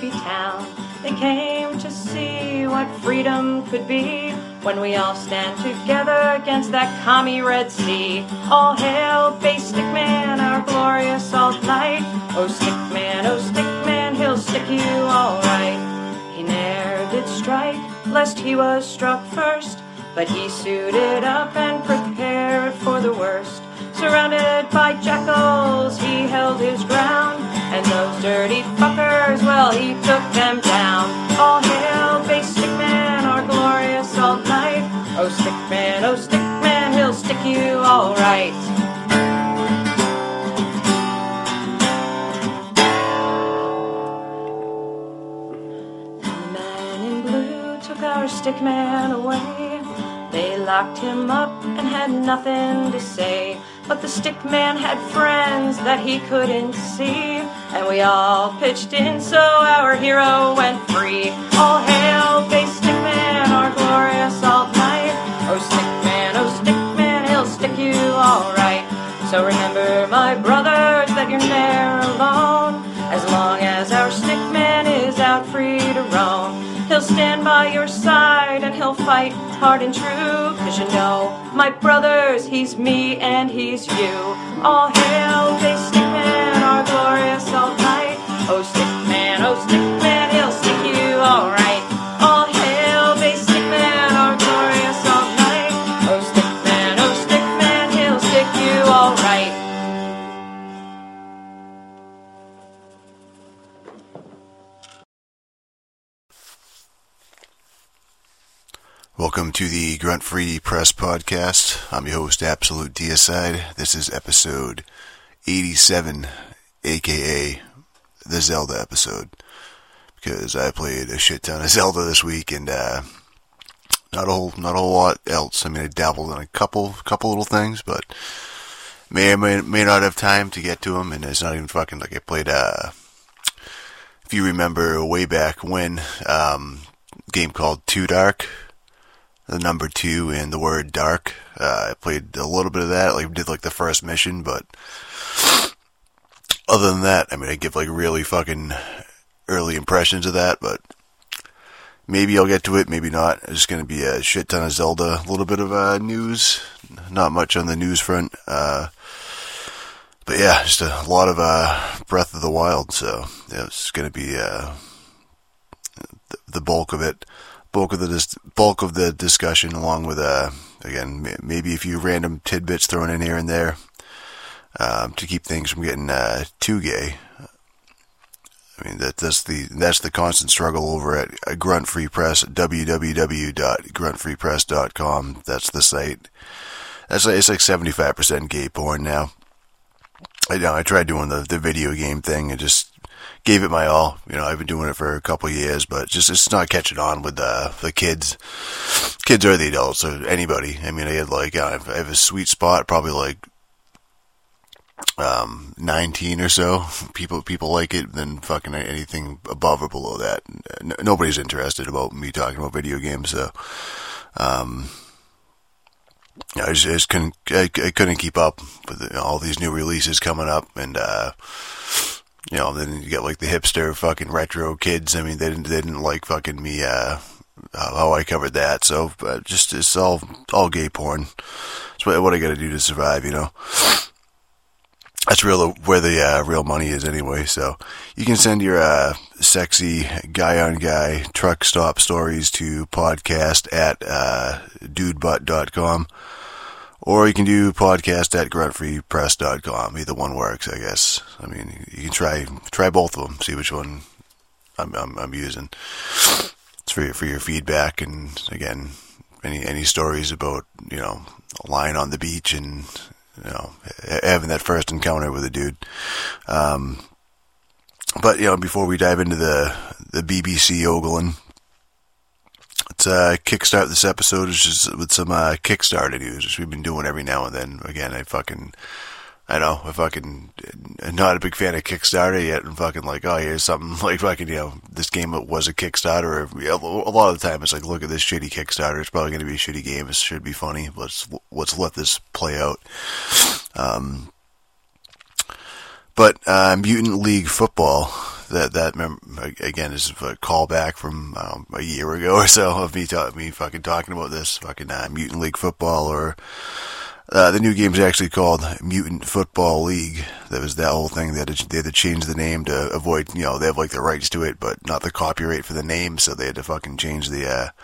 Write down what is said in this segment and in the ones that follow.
sleepy town. They came to see what freedom could be when we all stand together against that commie Red Sea. All hail Bay Stickman, our glorious salt knight. Oh Stickman, he'll stick you all right. He ne'er did strike, lest he was struck first, but he suited up and prepared for the worst. Surrounded by jackals, he held his ground, and those dirty fuckers, well, he took them down. All hail Bay Stickman, our glorious salt knight. Oh Stickman, he'll stick you all right. The man in blue took our Stickman away. They locked him up and had nothing to say, but the Stickman had friends that he couldn't see, and we all pitched in so our hero went free. All hail Bay Stickman, our glorious salt knight. Oh Stickman, he'll stick you all right. So remember, my brothers, that you're ne'er alone, as long as our Stickman is out free to roam. He'll stand by your side and he'll fight hard and true, 'cause you know, my brothers, he's me and he's you. All hail Bay Stickman, our glorious salt knight. Oh Stickman, he'll stick you all right. All hail Bay Stickman, our glorious salt knight. Oh Stickman, he'll stick you all right. Welcome to the Grunt Free Press Podcast. I'm your host, Absolute Deicide. This is episode 87, aka the Zelda episode, because I played a shit ton of Zelda this week, and not a whole lot else. I mean, I dabbled in a couple little things, but may not have time to get to them, and it's not even fucking like I played. If you remember way back when, game called Too Dark. The number 2 and the word dark. I played a little bit of that. Did the first mission, but other than that, I mean, I give really fucking early impressions of that, but maybe I'll get to it, maybe not. It's just gonna be a shit ton of Zelda, a little bit of news, not much on the news front, but yeah, just a lot of Breath of the Wild. So yeah, it's gonna be the bulk of it. Bulk of the discussion, along with again, maybe a few random tidbits thrown in here and there, to keep things from getting too gay. I mean, that's the constant struggle over at Grunt Free Press, www.gruntfreepress.com. That's the site. It's like 75% gay porn now. I tried doing the video game thing and just gave it my all. You know, I've been doing it for a couple of years, but it's not catching on with the kids. Kids or the adults or anybody. I mean, I have a sweet spot, probably 19 or so. People like it. Then fucking anything above or below that, nobody's interested about me talking about video games. So, I just couldn't keep up with all these new releases coming up, and then you get the hipster fucking retro kids. I mean, they didn't like fucking me, how I covered that. So, just, it's all gay porn. It's what I gotta do to survive, you know. That's where the real money is anyway. So, you can send your, sexy guy-on-guy truck stop stories to podcast@dudebutt.com. Or you can do podcast@gruntfreepress.com. Either one works, I guess. I mean, you can try both of them. See which one I'm using. It's for your feedback, and again, any stories about lying on the beach and having that first encounter with a dude. But before we dive into the BBC ogling, let's kickstart this episode just with some Kickstarter news, which we've been doing every now and then. Again, I'm not a big fan of Kickstarter yet. I'm fucking here's something this game was a Kickstarter. A lot of the time it's look at this shitty Kickstarter. It's probably going to be a shitty game. It should be funny. Let's let this play out. But Mutant League Football, again is a callback from a year ago or so of me fucking talking about this fucking Mutant League Football, or the new game's actually called Mutant Football League. That was that whole thing. They had to change the name to avoid, they have like the rights to it, but not the copyright for the name, so they had to fucking change it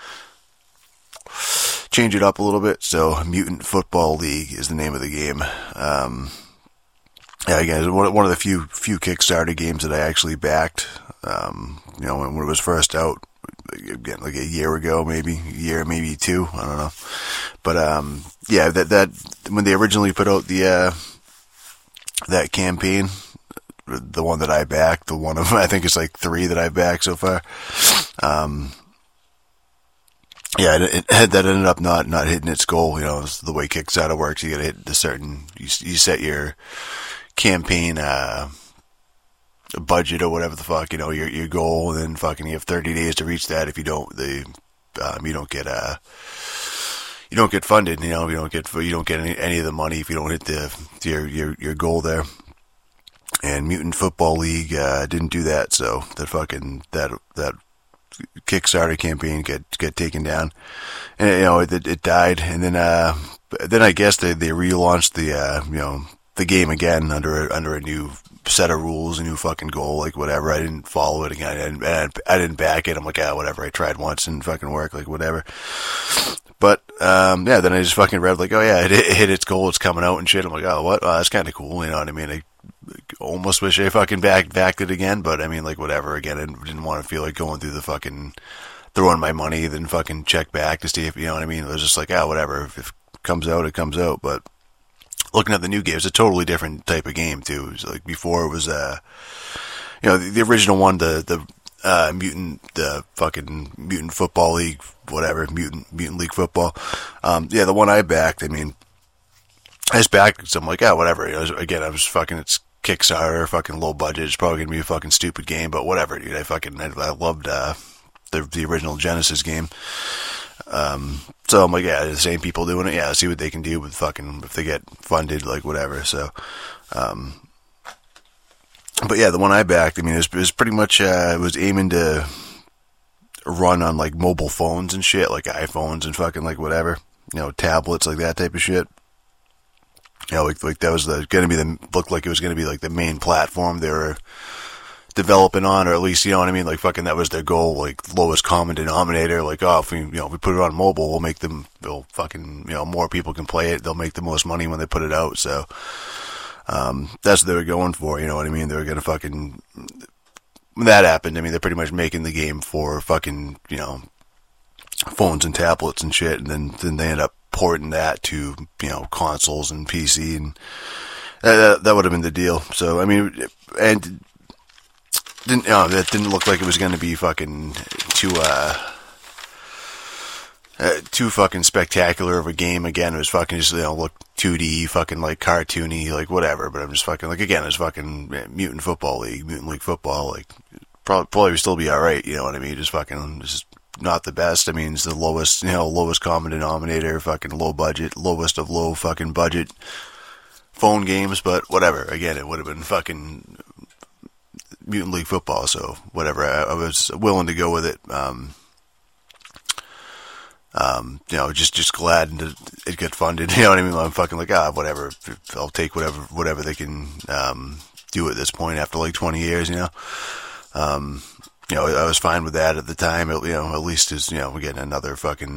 up a little bit. So Mutant Football League is the name of the game. Again, it's one of the few Kickstarter games that I actually backed. When it was first out, again, like a year ago, maybe two, I don't know. But that when they originally put out the that campaign, the one that I backed, the one of I think it's like 3 that I've backed so far. That ended up not hitting its goal. It's the way Kickstarter works. You got to hit the certain. You set your campaign budget or whatever the fuck, your goal, and then fucking you have 30 days to reach that. If you don't, you don't get funded. You don't get any of the money if you don't hit your goal there. And Mutant Football League didn't do that, so that Kickstarter campaign get taken down, and it died. And then I guess they relaunched the game again under a new set of rules, a new fucking goal, like whatever. I didn't follow it again. I didn't back it. I'm like, whatever. I tried once and fucking work, like whatever. But then I just fucking read like, oh yeah, it hit its goal. It's coming out and shit. I'm like, oh what? That's kind of cool. You know what I mean? I almost wish I fucking backed it again, but I mean, like whatever. Again, I didn't want to feel like going through the fucking throwing my money, then fucking check back to see if, you know what I mean. It was just like, whatever. If it comes out, it comes out. But looking at the new game, it's a totally different type of game too. It was like before it was the original one, the fucking Mutant Football League, whatever, Mutant League Football. The one I backed, I mean, I just backed it, so I'm like, whatever. I was fucking, it's Kickstarter, fucking low budget. It's probably gonna be a fucking stupid game, but whatever, dude. I loved the original Genesis game. So I'm like, the same people doing it. Yeah, see what they can do with fucking, if they get funded, like whatever. So, but yeah, the one I backed, I mean, it was pretty much, it was aiming to run on like mobile phones and shit, like iPhones and fucking like whatever, tablets, like that type of shit. Like that was looked like it was going to be like the main platform they were developing on, or at least, you know what I mean, like fucking that was their goal, like lowest common denominator, like, if we put it on mobile, they'll fucking, more people can play it, they'll make the most money when they put it out. So that's what they were going for, you know what I mean. They were gonna fucking, when that happened, I mean, they're pretty much making the game for fucking, phones and tablets and shit, and then they end up porting that to, consoles and PC, and that would have been the deal. So I mean, and that didn't look like it was going to be fucking too fucking spectacular of a game. Again, it was fucking just, look 2D, fucking like cartoony, like whatever. But I'm just fucking like, again, it's fucking Mutant Football League, Mutant League Football, like probably still be alright, you know what I mean? Just fucking, just not the best. I mean, it's the lowest common denominator, fucking low budget, lowest of low fucking budget phone games, but whatever. Again, it would have been fucking Mutant League Football, so whatever. I was willing to go with it. Just glad it got funded. You know what I mean? I'm fucking like, whatever. I'll take whatever they can do at this point after like 20 years. I was fine with that at the time. At least as we're getting another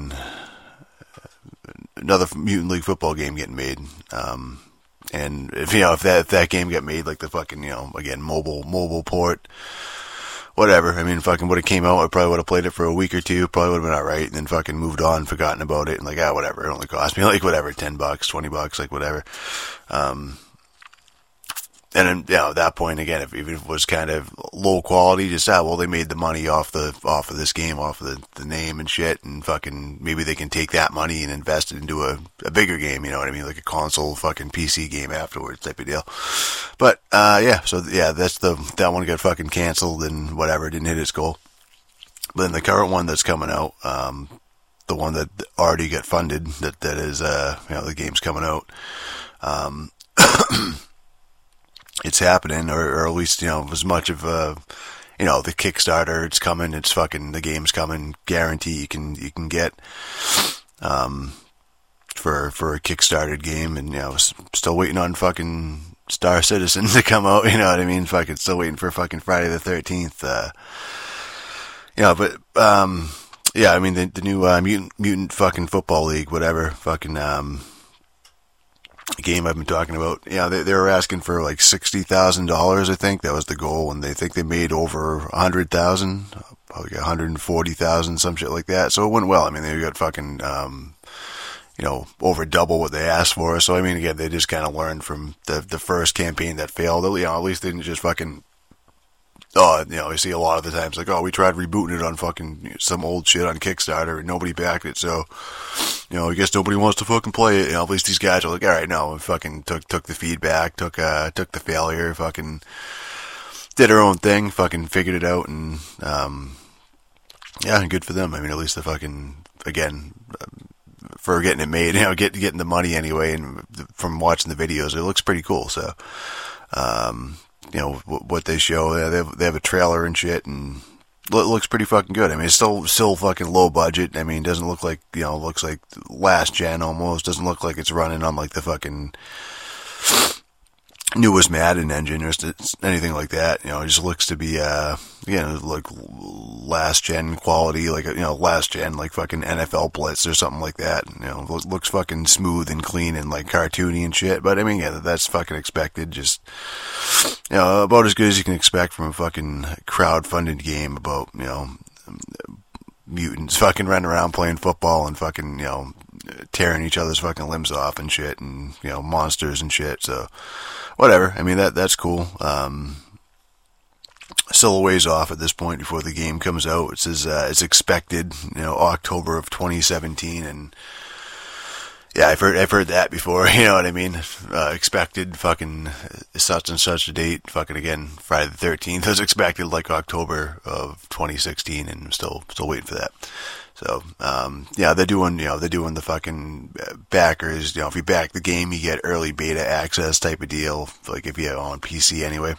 Mutant League Football game getting made. And if that game got made, like the fucking, again, mobile port, whatever. I mean, fucking would have came out, I probably would have played it for a week or two, probably would have been alright, and then fucking moved on, forgotten about it, and like, whatever, it only cost me like whatever, $10, $20, like whatever. And then, at that point, again, even if it was kind of low quality, just, they made the money off of this game, off of the name and shit, and fucking, maybe they can take that money and invest it into a bigger game, you know what I mean, like a console fucking PC game afterwards type of deal. But, that one got fucking canceled and whatever, didn't hit its goal. But then the current one that's coming out, the one that already got funded, that is, the game's coming out, it's happening, or at least, as much of the Kickstarter, it's coming, it's fucking, the game's coming, guarantee you can get, for a Kickstarted game, and, still waiting on fucking Star Citizen to come out, you know what I mean? Fucking still waiting for fucking Friday the 13th, but, yeah, I mean, the new, Mutant fucking Football League, whatever, fucking, game I've been talking about. Yeah, they were asking for like $60,000, I think. That was the goal, and they think they made over 100,000, probably 140,000, some shit like that. So it went well. I mean, they got fucking, over double what they asked for. So, I mean, again, they just kind of learned from the first campaign that failed. At least they didn't just fucking, I see a lot of the times, like, we tried rebooting it on fucking some old shit on Kickstarter and nobody backed it, so, I guess nobody wants to fucking play it. At least these guys are like, alright, no, we fucking took the feedback, took the failure, fucking did our own thing, fucking figured it out, and, good for them. I mean, at least the fucking, again, for getting it made, getting the money anyway, and from watching the videos, it looks pretty cool, so, what they show, they have a trailer and shit, and it looks pretty fucking good. I mean, it's still fucking low budget. I mean, it doesn't look like, looks like last gen almost. Doesn't look like it's running on like the fucking newest Madden engine or anything like that. It just looks to be, like last gen quality, like, last gen, like fucking NFL Blitz or something like that. Looks fucking smooth and clean and like cartoony and shit. But I mean, that's fucking expected. Just, about as good as you can expect from a fucking crowd-funded game about, mutants fucking running around playing football and fucking, tearing each other's fucking limbs off and shit, and, monsters and shit. So, whatever. I mean, that's cool. Still a ways off at this point before the game comes out. It says, it's expected, October of 2017, and yeah, I've heard that before, you know what I mean? Expected fucking such and such a date, fucking again, Friday the 13th was expected like October of 2016, and I'm still waiting for that. So, they're doing the fucking backers, if you back the game, you get early beta access type of deal, like if you're on PC anyway.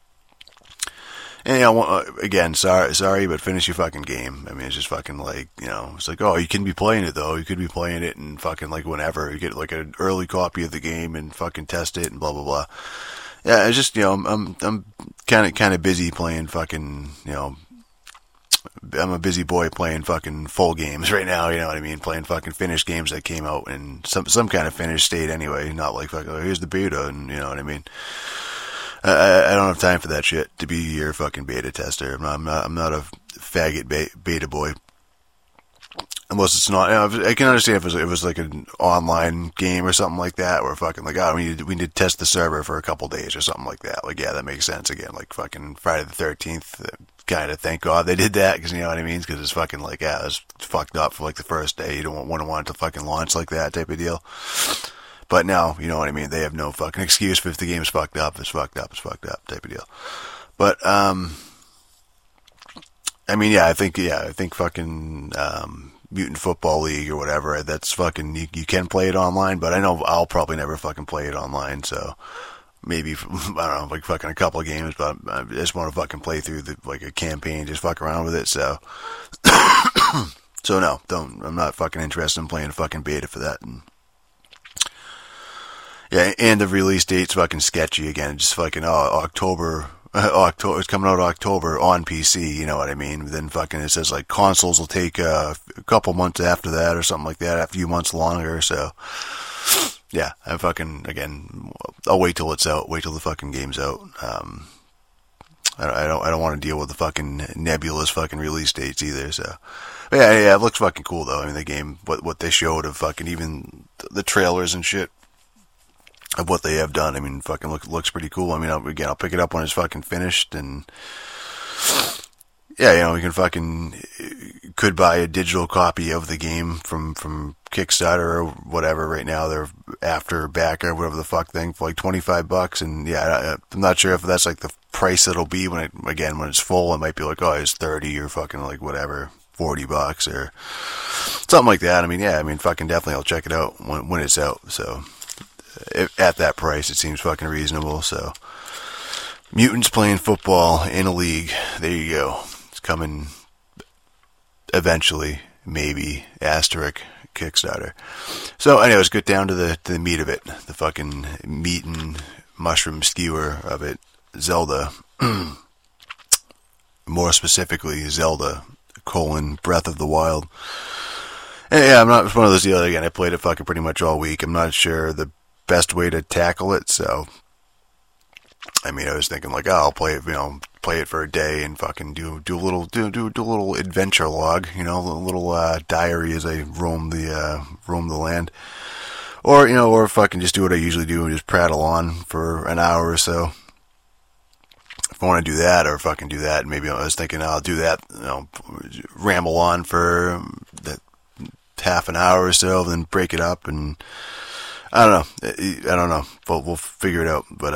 And, again, sorry, but finish your fucking game. I mean, it's just fucking like, it's like, you can be playing it though. You could be playing it and fucking like whenever. You get like an early copy of the game and fucking test it and blah, blah, blah. Yeah, it's just, I'm kind of busy playing fucking, I'm a busy boy playing fucking full games right now, you know what I mean? Playing fucking finished games that came out in some kind of finished state anyway, not like fucking, here's the beta, and you know what I mean? I don't have time for that shit to be your fucking beta tester. I'm not a faggot beta boy. Unless it's not, I can understand if it was like an online game or something like that, where fucking like, we need to test the server for a couple days or something like that. Like, yeah, that makes sense. Again, like fucking Friday the 13th, kind of thank God they did that, because you know what I mean? Because it's fucking like, it was fucked up for like the first day. You don't want it to fucking launch like that type of deal. But now, you know what I mean? They have no fucking excuse for if the game's fucked up, it's fucked up type of deal. But, I mean, I think fucking, Mutant Football League or whatever, that's fucking, you can play it online, but I know I'll probably never fucking play it online, so maybe, I don't know, like fucking a couple of games, but I just want to fucking play through like a campaign, just fuck around with it, so. So no, I'm not fucking interested in playing a fucking beta for that. Yeah, and the release date's fucking sketchy again. Just fucking, October, it's coming out October on PC, you know what I mean? Then fucking it says like consoles will take a couple months after that or something like that, a few months longer, so. Yeah, I'm fucking, again, I'll wait till it's out, wait till the fucking game's out. I don't want to deal with the fucking nebulous fucking release dates either, so. But yeah, it looks fucking cool though. I mean, the game, what they showed of fucking even the trailers and shit of what they have done, I mean, fucking looks pretty cool. I mean, I'll pick it up when it's fucking finished, and yeah, we can fucking, could buy a digital copy of the game from Kickstarter or whatever. Right now they're after backer, whatever the fuck thing, for like $25, and yeah, I'm not sure if that's like the price it'll be when it's full. It might be like, it's 30 or fucking like whatever, $40 or something like that. I mean, fucking definitely I'll check it out when it's out, so. At that price, it seems fucking reasonable, so. Mutants playing football in a league. There you go. It's coming eventually, maybe. Asterisk Kickstarter. So, anyways, get down to the meat of it. The fucking meat and mushroom skewer of it. Zelda. More specifically, Zelda, Breath of the Wild. And yeah, I'm not, it's one of those deals, again, I played it fucking pretty much all week. I'm not sure the best way to tackle it, so I mean, I was thinking like, oh, I'll play it, play it for a day and fucking do a little adventure log, a little diary as I roam the land, or fucking just do what I usually do and just prattle on for an hour or so. If I want to do that, or fucking do that, maybe I was thinking I'll do that, ramble on for that half an hour or so, then break it up, and I don't know. We'll figure it out. But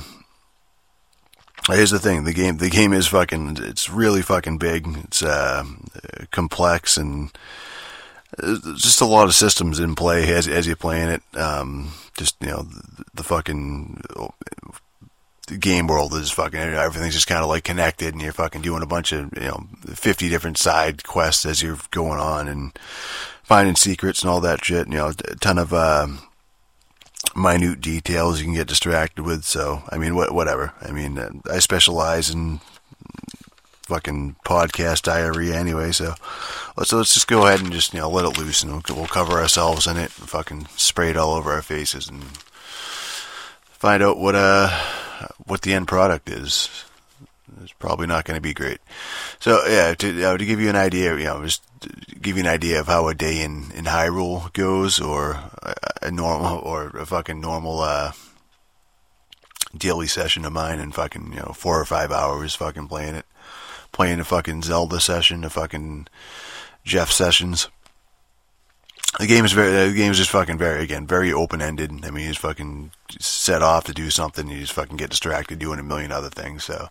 here's the thing: the game is fucking. It's really fucking big. It's complex, and there's just a lot of systems in play as you're playing it. Just the fucking the game world is fucking. Everything's just kind of like connected, and you're fucking doing a bunch of 50 different side quests as you're going on, and finding secrets and all that shit. A ton of minute details you can get distracted with. So, I mean, whatever. I mean, I specialize in fucking podcast diarrhea anyway, so let's just go ahead and just, let it loose, and we'll cover ourselves in it and fucking spray it all over our faces and find out what the end product is. It's probably not going to be great. So, yeah, to give you an idea, just give you an idea of how a day in Hyrule goes, or a fucking normal daily session of mine, and fucking 4 or 5 hours fucking playing a fucking Zelda session, a fucking Jeff sessions. The game is just fucking very open ended. I mean, you just fucking set off to do something, you just fucking get distracted doing a million other things. So,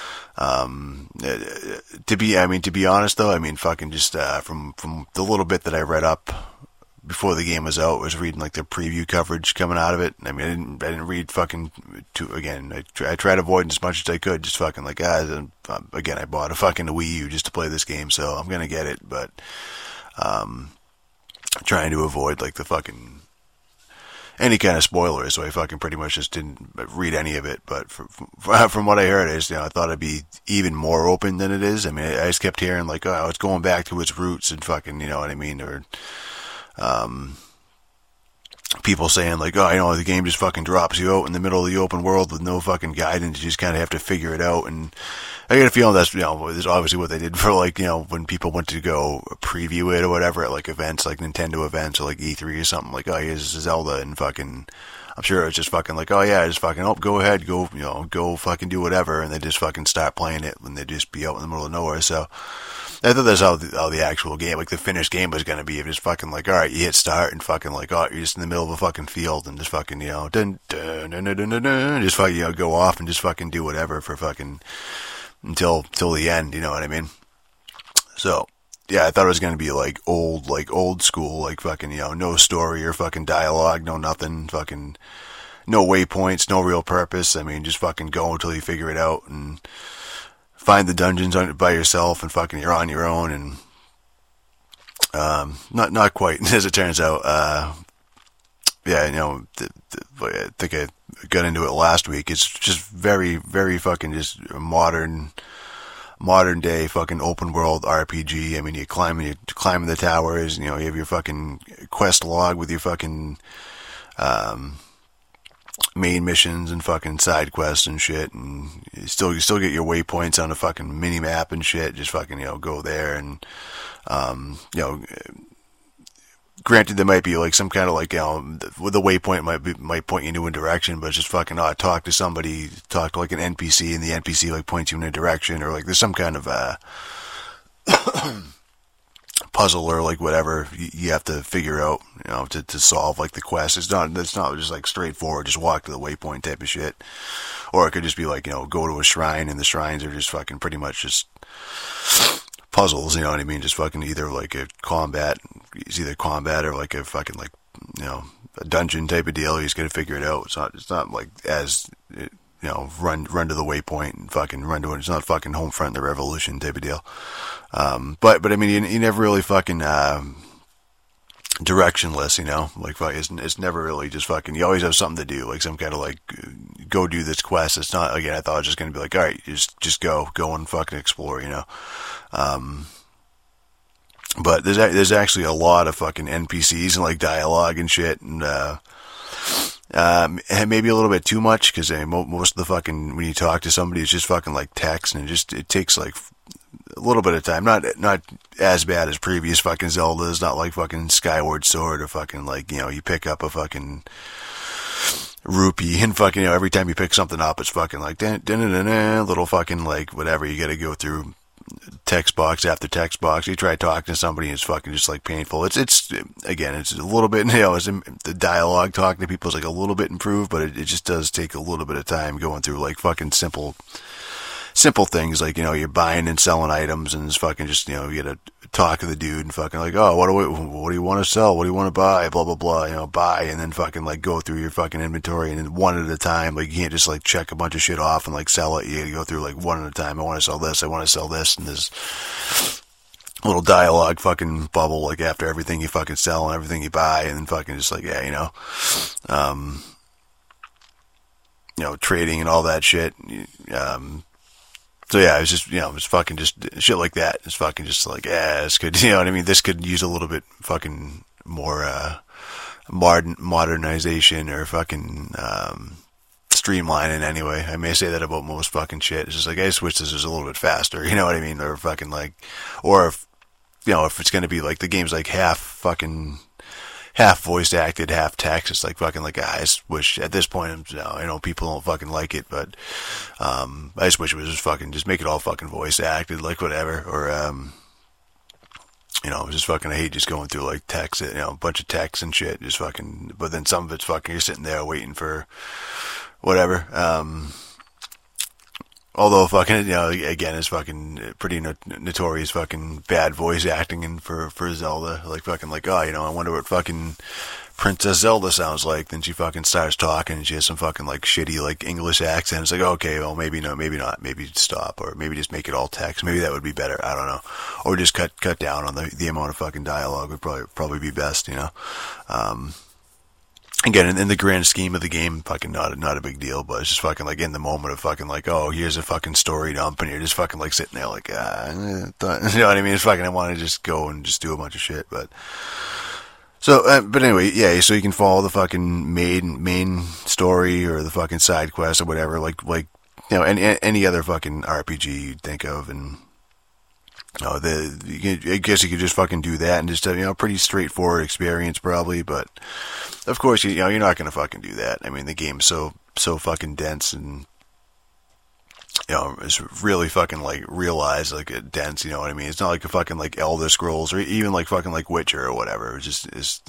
to be honest though, I mean, fucking just from the little bit that I read up before the game was out, I was reading like the preview coverage coming out of it. I mean, I didn't read fucking I tried to avoid as much as I could. Just fucking like, again, I bought a fucking Wii U just to play this game, so I'm gonna get it, but trying to avoid like the fucking any kind of spoilers, so I fucking pretty much just didn't read any of it. But from what I heard, I thought it'd be even more open than it is. I mean, I just kept hearing like, oh, it's going back to its roots and fucking, you know what I mean, or people saying like, oh, the game just fucking drops you out in the middle of the open world with no fucking guidance. You just kind of have to figure it out. And I get a feeling that's, is obviously what they did for like, when people went to go preview it or whatever at like events, like Nintendo events or like E3 or something, like, oh, here's Zelda, and fucking, I'm sure it's just fucking like, oh yeah, just fucking, go ahead, go fucking do whatever, and they just fucking start playing it when they just be out in the middle of nowhere. So I thought that's how the actual game, like the finished game was going to be. Just fucking like, alright, you hit start and fucking like, oh, you're just in the middle of a fucking field and just fucking, dun, dun, dun, dun, dun, dun, dun, just fucking, go off and just fucking do whatever for fucking, until the end, you know what I mean? So, yeah, I thought it was going to be like old school, like fucking, no story or fucking dialogue, no nothing, fucking, no waypoints, no real purpose. I mean, just fucking go until you figure it out and find the dungeons by yourself, and fucking you're on your own, and not quite as it turns out. Yeah, I think I got into it last week. It's just very, very fucking just modern day fucking open world RPG. I mean, you're climbing the towers, and, you have your fucking quest log with your fucking main missions and fucking side quests and shit, and you still get your waypoints on the fucking mini map and shit. Just fucking go there, and granted, there might be like some kind of like with the waypoint might point you in a direction, but it's just fucking talk to somebody, talk to like an NPC, and the NPC like points you in a direction, or like there's some kind of puzzle or like whatever you have to figure out, to solve like the quest. It's not just like straightforward, just walk to the waypoint type of shit. Or it could just be like, go to a shrine, and the shrines are just fucking pretty much just puzzles, you know what I mean? Just fucking either like it's either combat or like a fucking like, a dungeon type of deal. You just gotta figure it out. It's not like as run to the waypoint and fucking run to it. It's not fucking home front of the revolution type of deal. But I mean, you never really fucking, directionless, like it's never really just fucking, you always have something to do, like some kind of like, go do this quest. It's not, again, I thought it was just going to be like, all right, just go and fucking explore, but there's actually a lot of fucking NPCs and like dialogue and shit, and maybe a little bit too much, because most of the fucking, when you talk to somebody, it's just fucking like text, and it takes like a little bit of time. Not as bad as previous fucking Zeldas, not like fucking Skyward Sword, or fucking like, you pick up a fucking rupee and fucking, every time you pick something up, it's fucking like little fucking like whatever, you gotta go through text box after text box. You try talking to somebody and it's fucking just like painful. It's again, it's a little bit, the dialogue talking to people is like a little bit improved, but it just does take a little bit of time going through like fucking simple things, like, you're buying and selling items, and it's fucking just, you gotta talk to the dude and fucking like, oh, what do you want to sell? What do you want to buy? Blah, blah, blah, buy, and then fucking like go through your fucking inventory, and then one at a time, like you can't just like check a bunch of shit off and like sell it. You gotta go through like one at a time. I want to sell this, and this little dialogue fucking bubble, like after everything you fucking sell and everything you buy, and then fucking just like, trading and all that shit. So yeah, it was just, it's fucking just shit like that. It's fucking just like, this could, what I mean? This could use a little bit fucking more, modernization, or fucking, streamlining anyway. I may say that about most fucking shit. It's just like, I just wish this was a little bit faster, you know what I mean? Or fucking like, or if it's gonna be like, the game's like half voice acted, half text, it's like fucking like, I just wish at this point, I know people don't fucking like it, but I just wish it was just fucking, just make it all fucking voice acted, like whatever, or it was just fucking, I hate just going through like text, a bunch of text and shit, just fucking, but then some of it's fucking, you're sitting there waiting for whatever, although fucking, again, it's fucking pretty notorious fucking bad voice acting and for Zelda. Like fucking like, I wonder what fucking Princess Zelda sounds like. Then she fucking starts talking and she has some fucking like shitty like English accent. It's like, okay, well maybe no, maybe not, maybe stop, or maybe just make it all text. Maybe that would be better. I don't know. Or just cut down on the amount of fucking dialogue would probably be best, Again, in the grand scheme of the game, fucking not a big deal, but it's just fucking like in the moment of fucking like, oh, here's a fucking story dump, and you're just fucking like sitting there like, you know what I mean? It's fucking, I want to just go and just do a bunch of shit, but but anyway, yeah, so you can follow the fucking main story or the fucking side quest or whatever, like any other fucking RPG you'd think of, and I guess you could just fucking do that and just pretty straightforward experience probably, but of course you're not gonna fucking do that. I mean, the game's so fucking dense, and it's really fucking like realized like dense. You know what I mean? It's not like a fucking like Elder Scrolls or even like fucking like Witcher or whatever. It's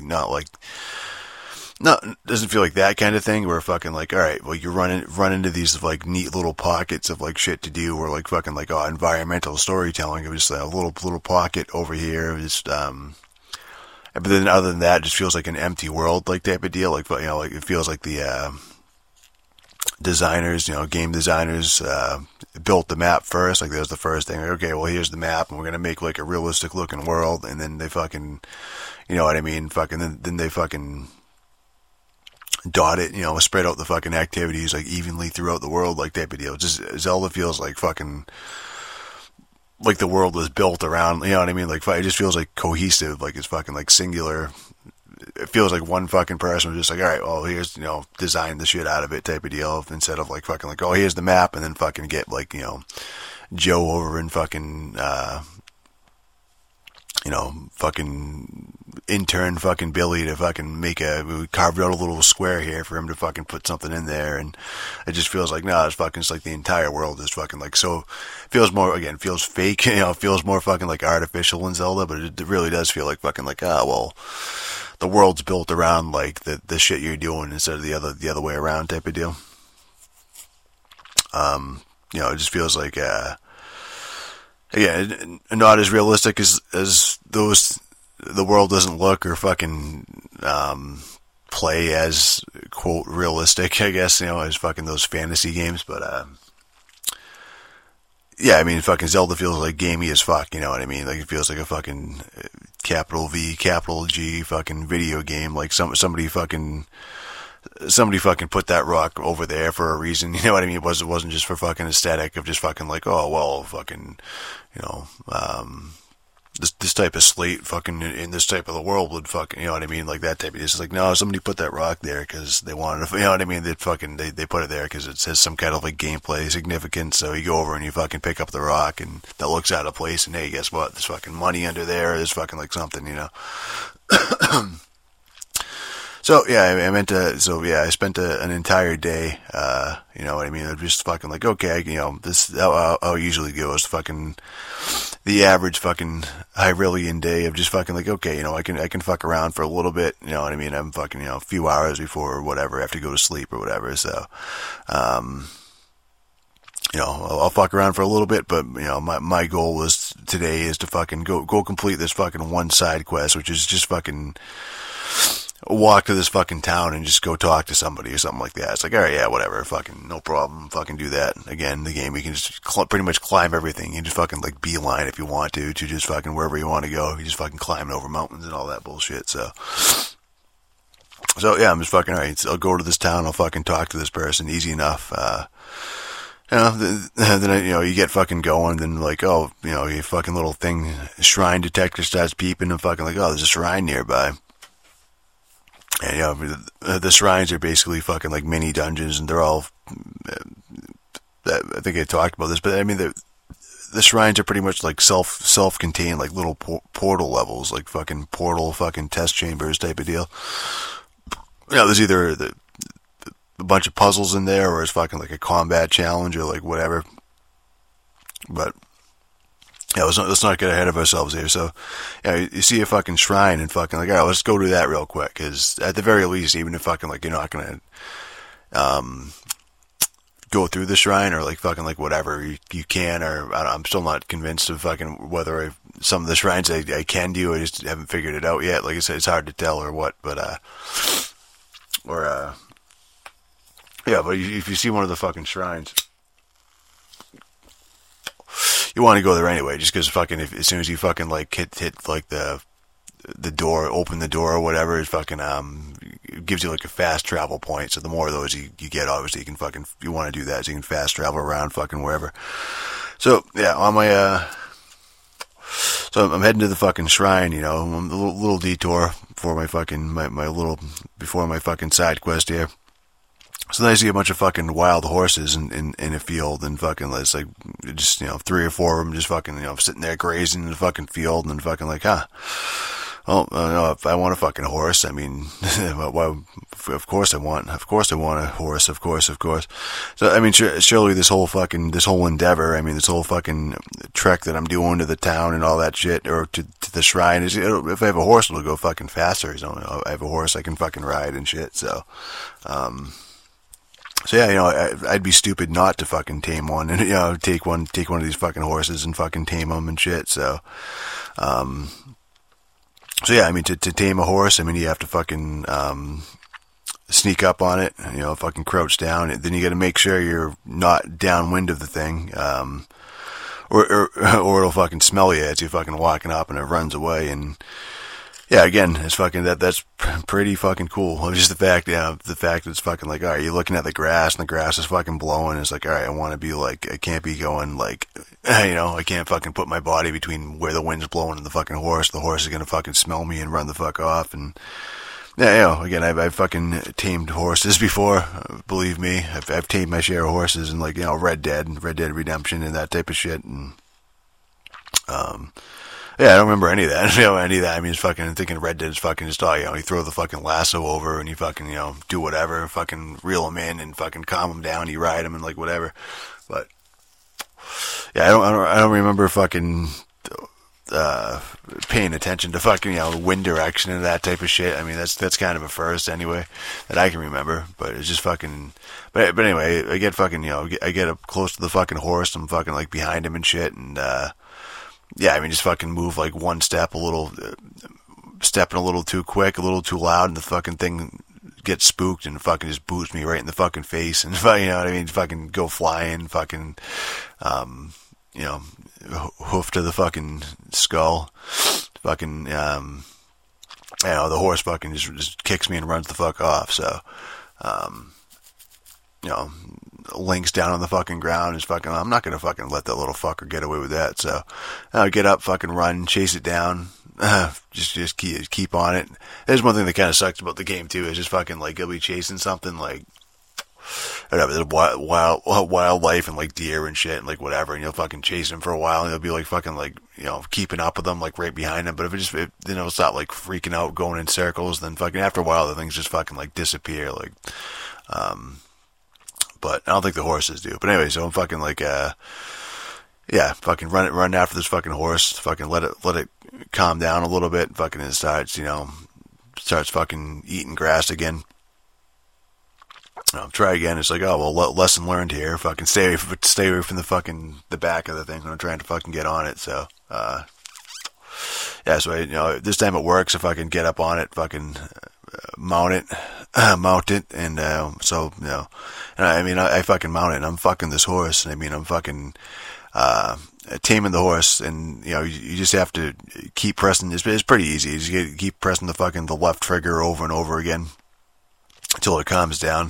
doesn't feel like that kind of thing where fucking like, all right, well, you run into these like neat little pockets of like shit to do, or like fucking like, environmental storytelling. It was just a little pocket over here. Just but then other than that, it just feels like an empty world like type of deal. Like like it feels like the designers, game designers built the map first. Like that was the first thing. Like, okay, well, here's the map, and we're gonna make like a realistic looking world, and then they fucking, you know what I mean? Fucking then they fucking dot it, spread out the fucking activities like evenly throughout the world, like type of deal. Just Zelda feels like fucking like the world was built around, you know what I mean? Like it just feels like cohesive, like it's fucking like singular. It feels like one fucking person was just like, all right, well, here's, design the shit out of it type of deal, instead of like fucking like, oh, here's the map, and then fucking get like, Joe over and fucking fucking intern fucking Billy to fucking we carved out a little square here for him to fucking put something in there, and it just feels like, it's fucking, it's like the entire world is fucking like, so, feels fake, feels more fucking like artificial in Zelda, but it really does feel like fucking like, well, the world's built around like the shit you're doing instead of the other way around type of deal. It just feels like, again, not as realistic as those, the world doesn't look, or fucking play as, quote, realistic, I guess, as fucking those fantasy games, but, yeah, I mean, fucking Zelda feels like gamey as fuck, you know what I mean? Like, it feels like a fucking capital V, capital G fucking video game, like somebody fucking put that rock over there for a reason, you know what I mean? It wasn't just for fucking aesthetic of just fucking like, oh, well, fucking, this type of slate fucking in this type of the world would fucking, you know what I mean? Like that type of, it's like, no, somebody put that rock there because they wanted to, you know what I mean? They put it there because it has some kind of like gameplay significance. So you go over and you fucking pick up the rock and that looks out of place and hey, guess what? There's fucking money under there. There's fucking like something, So yeah, I spent an entire day, you know what I mean? I'm just fucking like, okay, this how it usually goes, fucking the average fucking Hyrillian day of just fucking like, okay, I can fuck around for a little bit, you know what I mean? I'm fucking, a few hours before or whatever, I have to go to sleep or whatever, so, I'll fuck around for a little bit, but, my goal today is to fucking go complete this fucking one side quest, which is just fucking walk to this fucking town and just go talk to somebody or something like that. It's like, alright, yeah, whatever, fucking no problem, fucking do that. Again, the game, you can just pretty much climb everything. You just fucking like beeline if you want to just fucking wherever you want to go. You just fucking climbing over mountains and all that bullshit, so yeah, I'm just fucking, alright, so I'll go to this town, I'll fucking talk to this person, easy enough, then you get fucking going, then like, oh, your fucking little thing, shrine detector starts beeping and fucking like, oh, there's a shrine nearby. And, the shrines are basically fucking like mini dungeons, and they're all, I think I talked about this, but I mean, the shrines are pretty much like self-contained, like little portal levels, like fucking portal fucking test chambers type of deal. There's either a bunch of puzzles in there, or it's fucking like a combat challenge, or like whatever. But yeah, let's not get ahead of ourselves here. So, you see a fucking shrine and fucking like, all right, let's go do that real quick. Because at the very least, even if fucking like you're not gonna go through the shrine or like fucking like whatever you can, or I'm still not convinced of fucking whether some of the shrines I can do. I just haven't figured it out yet. Like I said, it's hard to tell or what, but yeah, but if you see one of the fucking shrines, you want to go there anyway, just because fucking as soon as you fucking like hit like the door, open the door or whatever, it fucking it gives you like a fast travel point. So the more of those you get, obviously you want to do that, so you can fast travel around fucking wherever. So yeah, on my so I'm heading to the fucking shrine, a little detour before my fucking before my fucking side quest here. So then I see a bunch of fucking wild horses in a field, and fucking, it's like, just, 3 or 4 of them just fucking, sitting there grazing in the fucking field, and fucking like, well, if I want a fucking horse, I mean, well, of course I want a horse, of course. So, I mean, surely this whole endeavor, I mean, this whole fucking trek that I'm doing to the town and all that shit, or to the shrine, is, if I have a horse, it'll go fucking faster. So, I have a horse I can fucking ride and shit, so, so yeah, I'd be stupid not to fucking tame one and, take one of these fucking horses and fucking tame them and shit. So, yeah, I mean, to tame a horse, I mean, you have to fucking, sneak up on it, fucking crouch down. Then you gotta make sure you're not downwind of the thing, or it'll fucking smell you as you're fucking walking up and it runs away. And, yeah, again, it's fucking, that's pretty fucking cool. Just the fact that it's fucking like, alright, you're looking at the grass and the grass is fucking blowing. It's like, alright, I want to be like, I can't be going like, I can't fucking put my body between where the wind's blowing and the fucking horse. The horse is gonna fucking smell me and run the fuck off. And, yeah, again, I've fucking tamed horses before, believe me. I've tamed my share of horses in like, Red Dead Redemption and that type of shit. And, yeah, I don't remember any of that. I mean, it's fucking, I'm thinking Red Dead is fucking just, you throw the fucking lasso over and you fucking, do whatever, fucking reel them in and fucking calm them down, you ride them and like whatever. But, yeah, I don't remember fucking, paying attention to fucking, wind direction and that type of shit. I mean, that's kind of a first anyway, that I can remember, but it's just fucking, but anyway, I get fucking, I get up close to the fucking horse, I'm fucking like behind him and shit, and, yeah, I mean, just fucking move like one step, stepping a little too quick, a little too loud, and the fucking thing get spooked and fucking just boots me right in the fucking face and, you know what I mean, fucking go flying, fucking, you know, hoof to the fucking skull, fucking, you know, the horse fucking just kicks me and runs the fuck off, so, you know, links down on the fucking ground is fucking, I'm not gonna fucking let that little fucker get away with that, so, get up, fucking run, chase it down, just keep on it. There's one thing that kind of sucks about the game too, is just fucking, like, you'll be chasing something, like, whatever, there's wildlife and, like, deer and shit and, like, whatever, and you'll fucking chase them for a while, and you'll be, like, fucking, like, you know, keeping up with them, like, right behind them, but if you know, it's not, like, freaking out, going in circles, then fucking, after a while, the things just fucking, like, disappear, like, but I don't think the horses do, but anyway, so I'm fucking, like, yeah, fucking run after this fucking horse, fucking let it calm down a little bit, fucking it starts, you know, fucking eating grass again. Try again. It's like, oh, well, lesson learned here. Fucking stay away from the back of the thing when I'm trying to fucking get on it. So, yeah, so, you know, this time it works if I can get up on it, fucking mount it, and, so, you know, and I mean, I fucking mount it, and I'm fucking this horse, and I mean, I'm fucking, taming the horse, and, you know, you just have to keep pressing. It's pretty easy. You just keep pressing the left trigger over and over again until it calms down.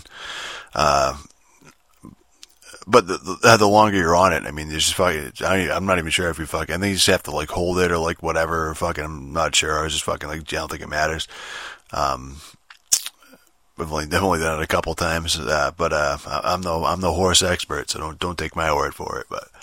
But the longer you're on it, I mean, there's just fucking, I'm not even sure if you fucking, I think you just have to, like, hold it or, like, whatever, or fucking, I'm not sure. I was just fucking, like, I don't think it matters. I've only done it a couple times, but I'm no horse expert, so don't take my word for it. But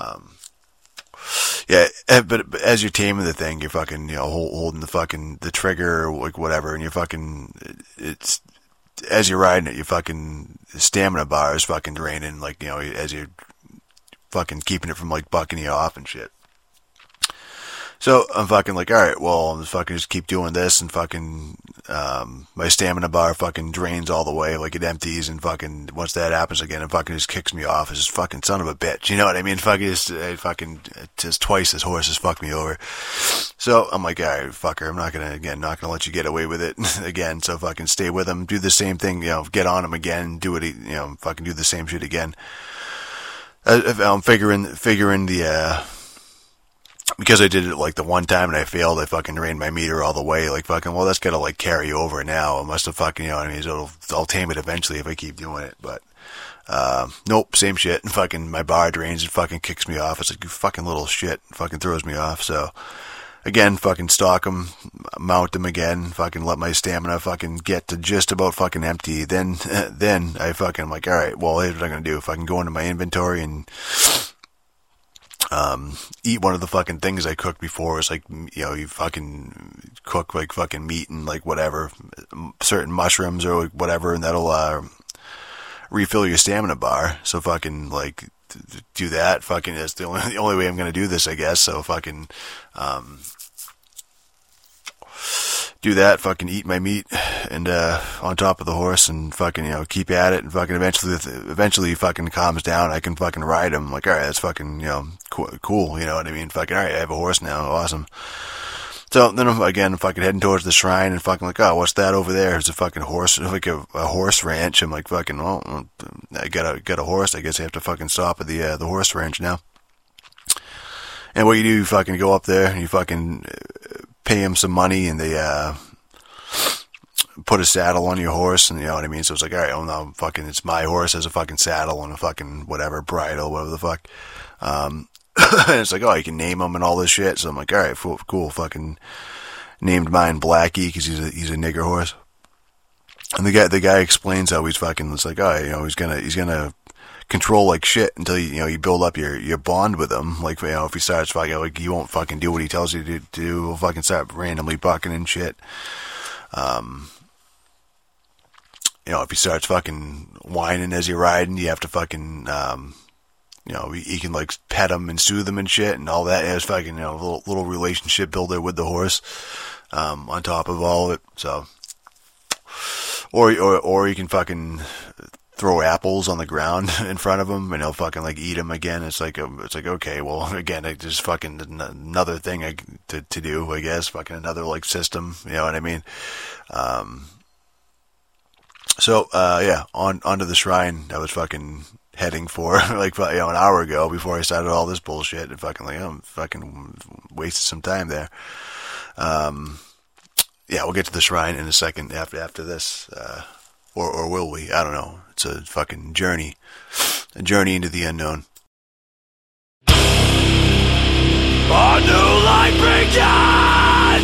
yeah, but as you're taming the thing, you're fucking, you know, holding the trigger or, like, whatever, and you're fucking, it's, as you're riding it, your fucking stamina bar is fucking draining, like, you know, as you're fucking keeping it from, like, bucking you off and shit. So I'm fucking like, alright, well, I'm fucking just keep doing this, and fucking, my stamina bar fucking drains all the way, like, it empties, and fucking, once that happens again, it fucking just kicks me off. It's just fucking son of a bitch, you know what I mean? Just twice this horse has fucked me over. So I'm like, alright, fucker, I'm not gonna let you get away with it again, so fucking stay with him, do the same thing, you know, get on him again, do it, you know, fucking do the same shit again. I'm figuring the, because I did it, like, the one time and I failed, I fucking drained my meter all the way, like, fucking, well, that's gotta, like, carry over now. I must have fucking, you know what I mean, so I'll tame it eventually if I keep doing it, but, nope, same shit, and fucking, my bar drains and fucking kicks me off. It's like, you fucking little shit, fucking throws me off, so, again, fucking stalk him, mount him again, fucking let my stamina fucking get to just about fucking empty, then I fucking, I'm like, alright, well, here's what I'm gonna do, if I can go into my inventory and, eat one of the fucking things I cooked before. It's like, you know, you fucking cook, like, fucking meat and, like, whatever, certain mushrooms or, like, whatever, and that'll, refill your stamina bar. So fucking, like, do that. Fucking, that's the only way I'm gonna do this, I guess. So fucking, do that, fucking eat my meat, and, on top of the horse, and fucking, you know, keep at it, and fucking eventually he fucking calms down, I can fucking ride him, like, alright, that's fucking, you know, cool, you know what I mean, fucking, alright, I have a horse now, awesome. So, then I'm fucking heading towards the shrine, and fucking like, oh, what's that over there? It's a fucking horse, like a horse ranch. I'm like, fucking, well, I got a horse, I guess I have to fucking stop at the horse ranch now. And what you fucking go up there, and you fucking pay him some money, and they put a saddle on your horse, and you know what I mean. So it's like, all right, well, now fucking, it's my horse, has a fucking saddle and a fucking whatever bridle, whatever the fuck. And it's like, oh, you can name him and all this shit. So I'm like, all right, cool, fucking named mine Blackie because he's a nigger horse. And the guy explains how he's fucking, it's like, oh, you know, he's gonna control like shit until you build up your bond with him. Like, you know, if he starts fucking, like, you won't fucking do what he tells you to do. He'll fucking start randomly bucking and shit. You know, if he starts fucking whining as you're riding, you have to fucking, you know, you can like pet him and soothe him and shit and all that. It's fucking, you know, little relationship builder with the horse, on top of all of it. So, or you can fucking throw apples on the ground in front of him and he'll fucking like eat them again. It's like, okay, well, again, it's just fucking another thing to do, I guess, fucking another like system, you know what I mean? So, onto the shrine I was fucking heading for, like, an hour ago before I started all this bullshit, and fucking, I'm fucking wasted some time there. We'll get to the shrine in a second after this, or will we? I don't know. It's a fucking journey into the unknown. A new life begins!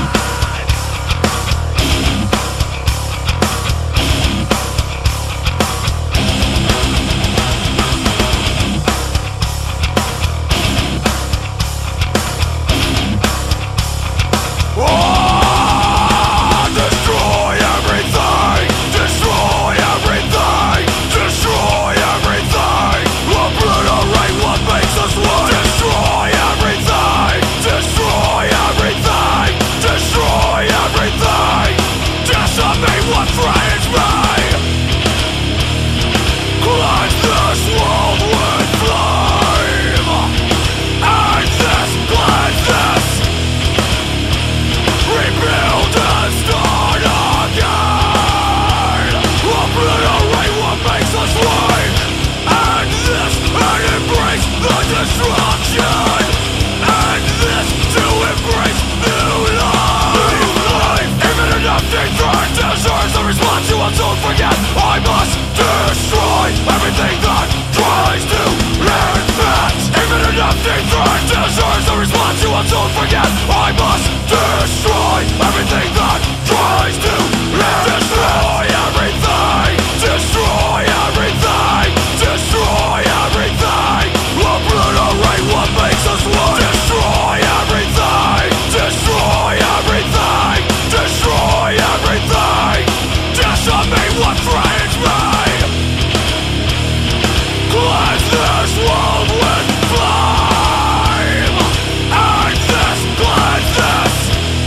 Don't forget, I must destroy everything that tries to invent. Even an empty threat deserves a response. You don't forget, I must destroy everything that tries to destroy everything. Destroy everything. Destroy everything. Obliterate what makes us one. Destroy everything. Destroy everything. Destroy everything. Decimate what threatens me. Cleanse this world with flame. And this, cleanse this.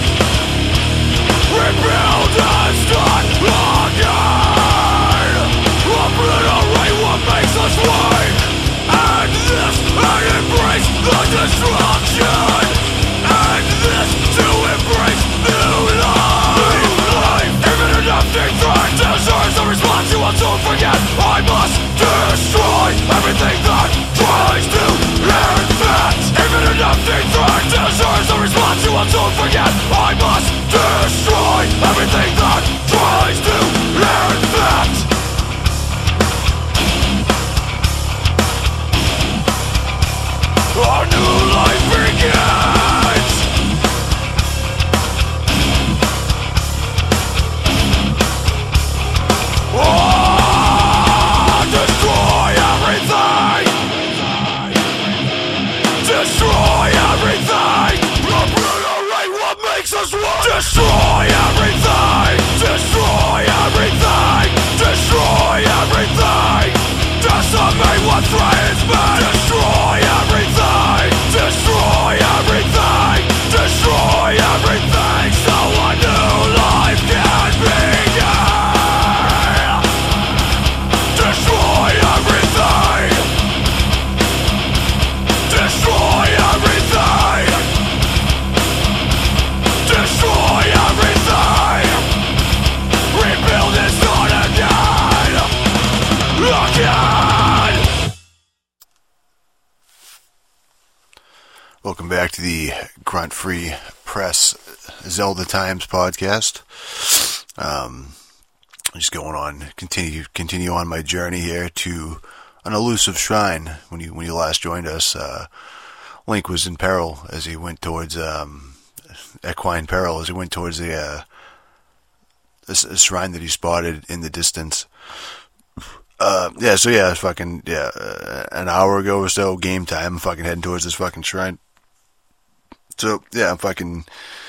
Rebuild and start again. Obliterate what makes us weak. And this, and embrace the destruction. And this, to embrace new life. Even an empty threat deserves a response. You don't forget, I must destroy everything that tries to invent. Even an empty threat deserves a response. You don't forget, I must destroy everything that tries to invent. A new life begins. Destroy everything. Destroy everything. Obliterate what makes us one. Destroy everything. Destroy everything. Destroy everything. Decimate what threatens me. Destroy everything. Destroy everything. Destroy everything. So a new life can begin. Destroy everything. Destroy everything. Destroy everything. Rebuild and start again. Again. Welcome back to the Grunt Free Press Zelda Times podcast. Just going on, continue on my journey here to an elusive shrine. When you last joined us, Link was in peril as he went towards equine peril as he went towards a shrine that he spotted in the distance. An hour ago or so, game time. I'm fucking heading towards this fucking shrine. So yeah, I'm fucking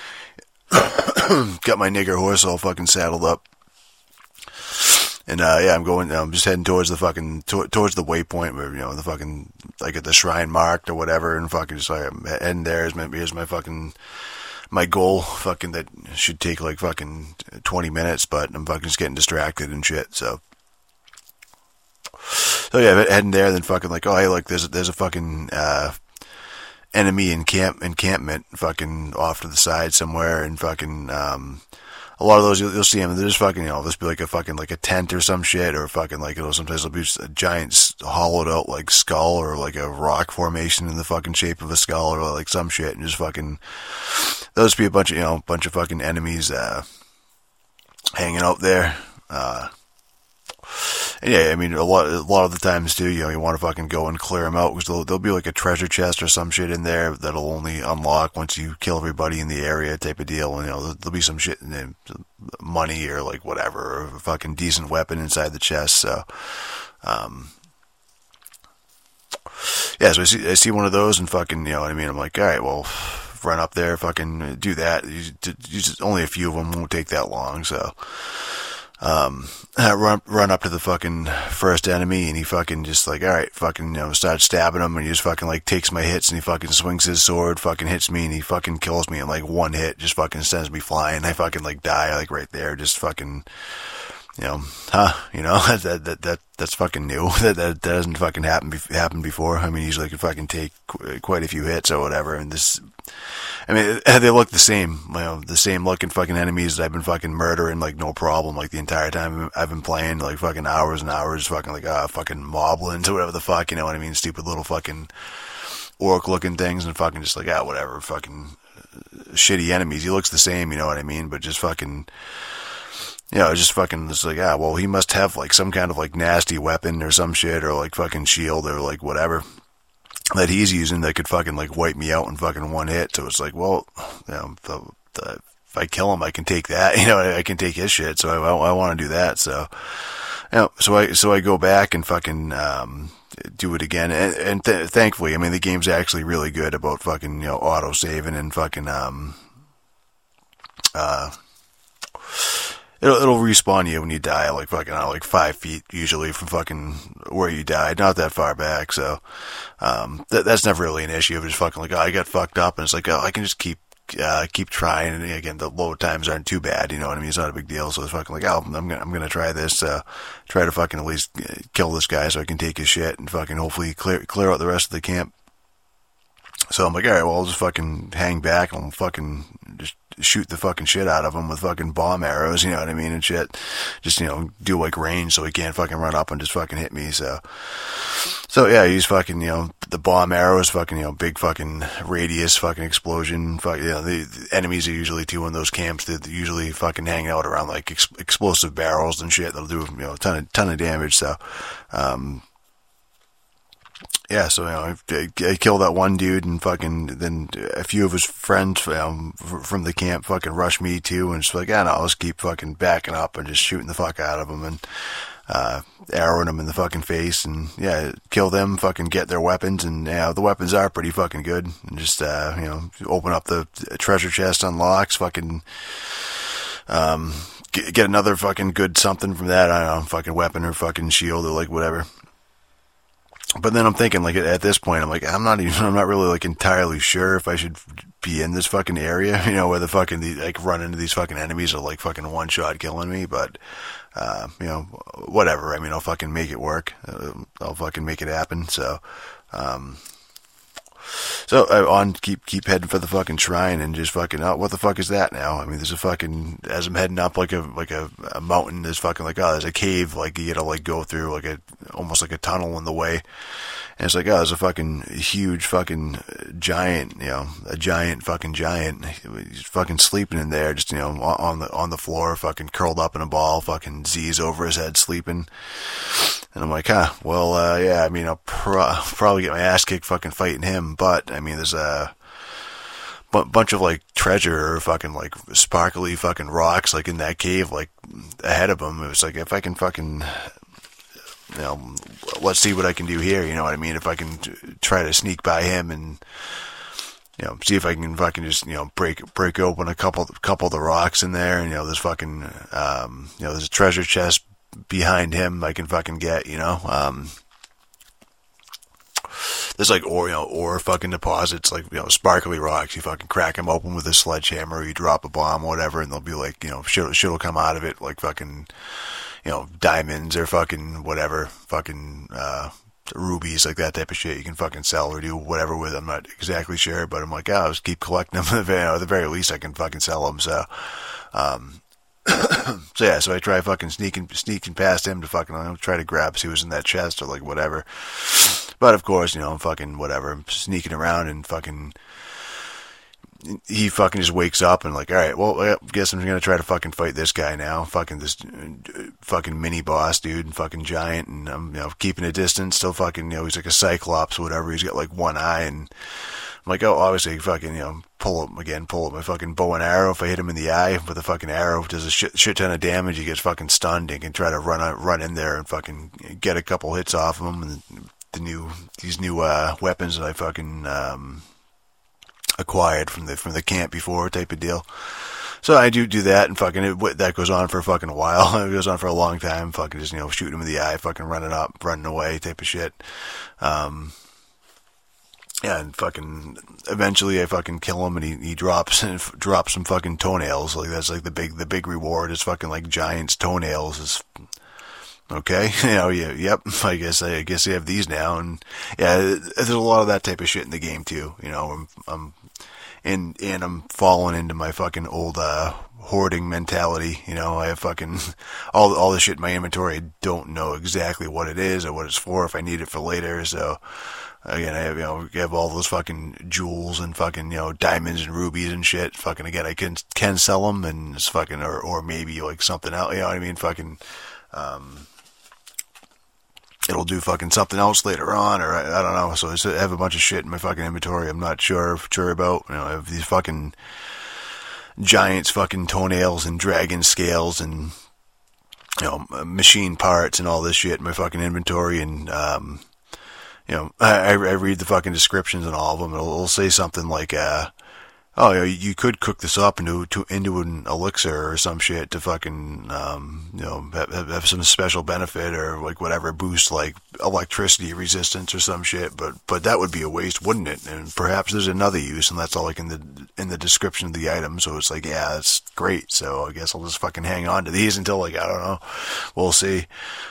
got my nigger horse all fucking saddled up. And I'm just heading towards the fucking towards the waypoint where the fucking like at the shrine marked or whatever, and fucking just like I'm heading there. Here's my fucking my goal. Fucking that should take like fucking 20 minutes, but I'm fucking just getting distracted and shit. So yeah, heading there. Then fucking like, oh hey, look, there's a fucking enemy encampment fucking off to the side somewhere, and fucking a lot of those you'll see them. There's fucking, there's be like a tent or some shit, or fucking like, sometimes there'll be just a giant hollowed out like skull or like a rock formation in the fucking shape of a skull or like some shit, and just fucking those be a bunch of fucking enemies hanging out there. And yeah, I mean, a lot of the times too, you want to fucking go and clear them out, because there'll be like a treasure chest or some shit in there that'll only unlock once you kill everybody in the area, type of deal. And there'll be some shit in there, money or like whatever, or a fucking decent weapon inside the chest. So, yeah, so I see one of those and fucking, you know what I mean? I'm like, all right, well, run up there, fucking do that. Only a few of them, won't take that long. So, run up to the fucking first enemy, and he fucking just like, all right, fucking, start stabbing him, and he just fucking like takes my hits, and he fucking swings his sword, fucking hits me, and he fucking kills me in like one hit, just fucking sends me flying. I fucking like die like right there, just fucking, that's fucking new. that doesn't fucking happen before. I mean, usually I can fucking take quite a few hits or whatever, and this, I mean, they look the same, the same looking fucking enemies that I've been fucking murdering, like, no problem, like, the entire time I've been playing, like, fucking hours and hours, fucking, like, fucking moblins or whatever the fuck, you know what I mean, stupid little fucking orc-looking things, and fucking just like, whatever, fucking shitty enemies. He looks the same, you know what I mean, but just fucking, just fucking, it's like, well, he must have, like, some kind of, like, nasty weapon or some shit, or, like, fucking shield, or, like, whatever that he's using that could fucking like wipe me out in fucking one hit. So it's like, well, if I kill him, I can take that. I can take his shit. So I want to do that. So, so I go back and fucking do it again. And thankfully, I mean, the game's actually really good about fucking auto saving and fucking It'll respawn you when you die, like fucking like 5 feet usually from fucking where you died, not that far back. So that's never really an issue. It's just fucking like, I got fucked up, and it's like, I can just keep trying. And again, the load times aren't too bad. You know what I mean? It's not a big deal. So it's fucking like, I'm gonna try this. Try to fucking at least kill this guy so I can take his shit and fucking hopefully clear out the rest of the camp. So I'm like, all right, well, I'll just fucking hang back and I'll fucking just shoot the fucking shit out of him with fucking bomb arrows, you know what I mean, and shit. Just, do like range so he can't fucking run up and just fucking hit me. So yeah, use fucking, the bomb arrows, fucking, big fucking radius, fucking explosion. The enemies are usually too in those camps. They're usually fucking hanging out around like explosive barrels and shit that'll do, a ton of damage. So, yeah, so, I killed that one dude, and fucking, then a few of his friends from the camp fucking rushed me too, and just like, no, I'll just keep fucking backing up and just shooting the fuck out of them, and arrowing them in the fucking face, and yeah, kill them, fucking get their weapons, and the weapons are pretty fucking good, and just, open up the treasure chest, unlocks, fucking, get another fucking good something from that, I don't know, fucking weapon or fucking shield or like whatever. But then I'm thinking, like, at this point, I'm like, I'm not really, like, entirely sure if I should be in this fucking area, where the fucking, like, run into these fucking enemies are, like, fucking one-shot killing me, but, whatever, I mean, I'll fucking make it work, I'll fucking make it happen, so, keep heading for the fucking shrine, and just fucking, what the fuck is that now? I mean, there's a fucking, as I'm heading up like a mountain, there's fucking like, there's a cave, like, you gotta like go through, like almost like a tunnel in the way, and it's like, there's a fucking huge fucking giant, a giant fucking giant, he's fucking sleeping in there, just, on the floor, fucking curled up in a ball, fucking Z's over his head sleeping. And I'm like, yeah, I mean, I'll probably get my ass kicked fucking fighting him, but, I mean, there's a bunch of, like, treasure or fucking, like, sparkly fucking rocks, like, in that cave, like, ahead of him. It was like, if I can fucking, let's see what I can do here, you know what I mean? If I can try to sneak by him and, see if I can fucking just, break open a couple of the rocks in there, and, there's fucking, there's a treasure chest behind him I can fucking get, there's like ore fucking deposits, like, sparkly rocks, you fucking crack them open with a sledgehammer, or you drop a bomb or whatever, and they'll be like, shit'll come out of it, like fucking, diamonds or fucking whatever, fucking, rubies, like that type of shit you can fucking sell or do whatever with. I'm not exactly sure, but I'm like, I'll just keep collecting them. At the very least I can fucking sell them. So, So yeah, so I try fucking sneaking past him to fucking try to grab, see who's in that chest or like whatever. But of course, I'm fucking whatever, I'm sneaking around and fucking, he fucking just wakes up and like, all right, well, I guess I'm gonna try to fucking fight this guy now. Fucking this fucking mini boss dude and fucking giant, and I'm keeping a distance. Still fucking he's like a cyclops or whatever. He's got like one eye, and I'm like, oh, obviously fucking pull up my fucking bow and arrow. If I hit him in the eye with a fucking arrow, does a shit ton of damage. He gets fucking stunned and can try to run in there and fucking get a couple hits off him. And these new weapons that I fucking acquired from the camp before type of deal. So I do that, and fucking that goes on for fucking a while. It goes on for a long time. Fucking just shooting him in the eye, fucking running away type of shit. Yeah, and fucking eventually I fucking kill him, and he drops some fucking toenails. Like that's like the big reward is fucking like giant's toenails. Is okay, yep. I guess you have these now, and yeah, there's a lot of that type of shit in the game too. I'm falling into my fucking old hoarding mentality. I have fucking all the shit in my inventory. I don't know exactly what it is or what it's for. If I need it for later, so. Again, I have all those fucking jewels and fucking diamonds and rubies and shit. Fucking again, I can sell them, and it's fucking or maybe like something else. You know what I mean? Fucking it'll do fucking something else later on, or I don't know. So I have a bunch of shit in my fucking inventory. I'm not sure about. I have these fucking giants, fucking toenails and dragon scales and machine parts and all this shit in my fucking inventory, and I read the fucking descriptions and all of them. It'll say something like, you could cook this up into an elixir or some shit to fucking, have some special benefit or like whatever, boost like electricity resistance or some shit. But that would be a waste, wouldn't it? And perhaps there's another use, and that's all like in the description of the item. So it's like, yeah, that's great. So I guess I'll just fucking hang on to these until like, I don't know. We'll see.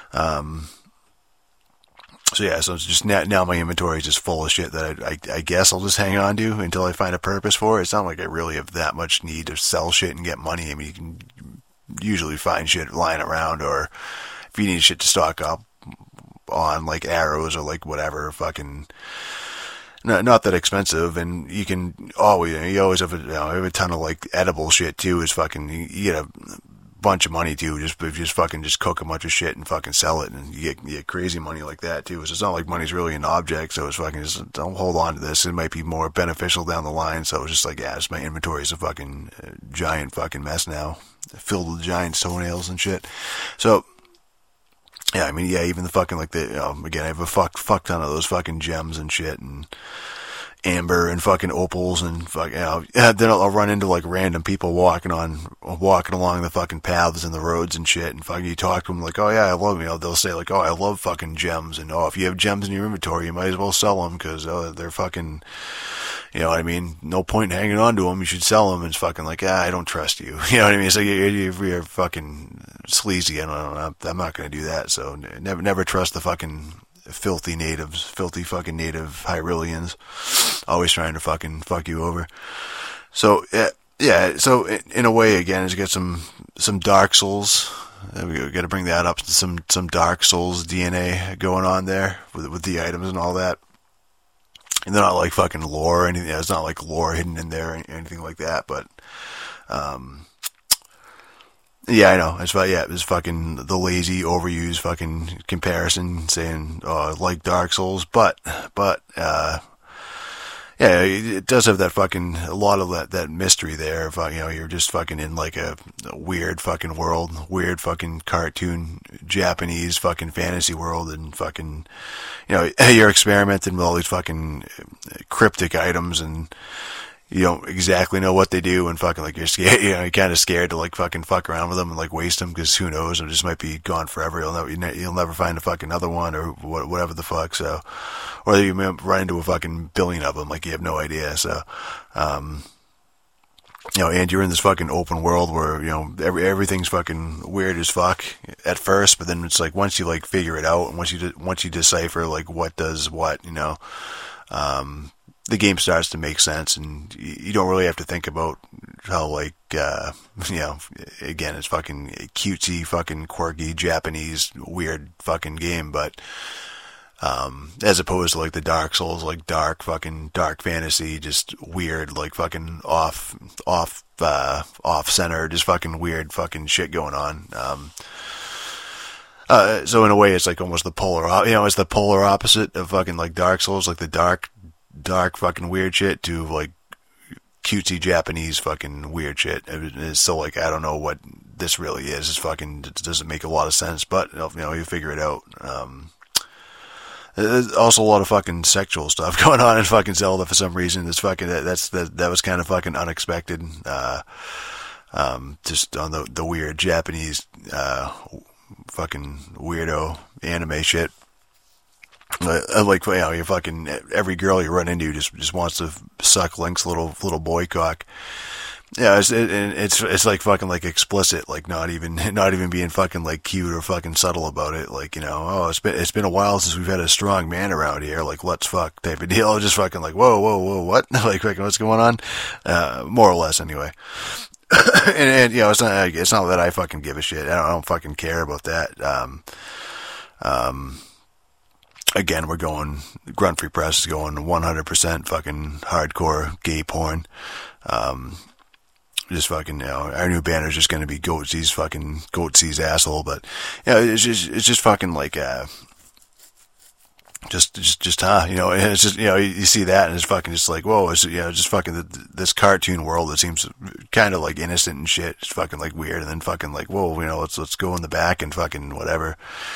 So yeah, so it's just now my inventory is just full of shit that I guess I'll just hang on to until I find a purpose for it. It's not like I really have that much need to sell shit and get money. I mean, you can usually find shit lying around, or if you need shit to stock up on, like arrows or like whatever, fucking not that expensive, and you always have a ton of like edible shit too. Is fucking you get a bunch of money too, just fucking just cook a bunch of shit and fucking sell it, and you get crazy money like that too. So it's not like money's really an object, so it's fucking just don't hold on to this. It might be more beneficial down the line. So it's just like, yeah, my inventory is a fucking giant fucking mess now, filled with giant toenails and shit. So yeah, I mean, yeah, even the fucking like again, I have a fuck ton of those fucking gems and shit, and amber and fucking opals and fucking, then I'll run into like random people walking along the fucking paths and the roads and shit, and fucking you talk to them like, oh yeah, I love, they'll say like, oh, I love fucking gems, and if you have gems in your inventory, you might as well sell them, because they're fucking, you know what I mean, no point in hanging on to them, you should sell them. And it's fucking like, I don't trust you, you know what I mean? It's like, you're fucking sleazy, I'm not gonna do that. So never trust the fucking filthy fucking native Hyruleans, always trying to fucking fuck you over. So yeah, so in a way, again, it's got some Dark Souls. We got to bring that up to some Dark Souls DNA going on there with the items and all that. And they're not like fucking lore or anything. It's not like lore hidden in there or anything like that. But yeah, I know. It's fucking the lazy, overused fucking comparison, saying, like Dark Souls, but yeah, it does have that fucking, a lot of that mystery there. You're just fucking in like a weird fucking world, weird fucking cartoon, Japanese fucking fantasy world, and fucking, you're experimenting with all these fucking cryptic items, and you don't exactly know what they do, and fucking like you're scared, you're kind of scared to like fucking fuck around with them and like waste them, because who knows, it just might be gone forever. You'll never find a fucking other one or whatever the fuck. So, or you may run into a fucking billion of them, like you have no idea. So, and you're in this fucking open world where everything's fucking weird as fuck at first, but then it's like once you like figure it out, and once you decipher like what does what, the game starts to make sense, and you don't really have to think about like, again, it's fucking cutesy, fucking quirky, Japanese, weird fucking game, but, as opposed to like the Dark Souls, like dark fantasy, just weird, like fucking off center, just fucking weird fucking shit going on. So in a way, it's like almost the it's the polar opposite of fucking like Dark Souls, like the dark fucking weird shit to like cutesy Japanese fucking weird shit. It's still like, I don't know what this really is. It's fucking, it doesn't make a lot of sense, but you figure it out. There's also a lot of fucking sexual stuff going on in fucking Zelda for some reason. It's fucking, that was kind of fucking unexpected. Just on the weird Japanese, fucking weirdo anime shit. Like, you fucking, every girl you run into just wants to suck Link's little boy cock. Yeah, it's like fucking like explicit, like not even being fucking like cute or fucking subtle about it. Like, it's been a while since we've had a strong man around here. Like, let's fuck type of deal. Just fucking like, whoa, what? like what's going on? More or less, anyway. and it's not that I fucking give a shit. I don't fucking care about that. Again, Grunt Free Press is going 100% fucking hardcore gay porn. Just fucking, our new banner is just going to be Goatsee's asshole, but, it's just fucking like, it's just, you see that and it's fucking just like, whoa, it's, just fucking this cartoon world that seems kind of like innocent and shit. It's fucking like weird. And then fucking like, whoa, let's go in the back and fucking whatever.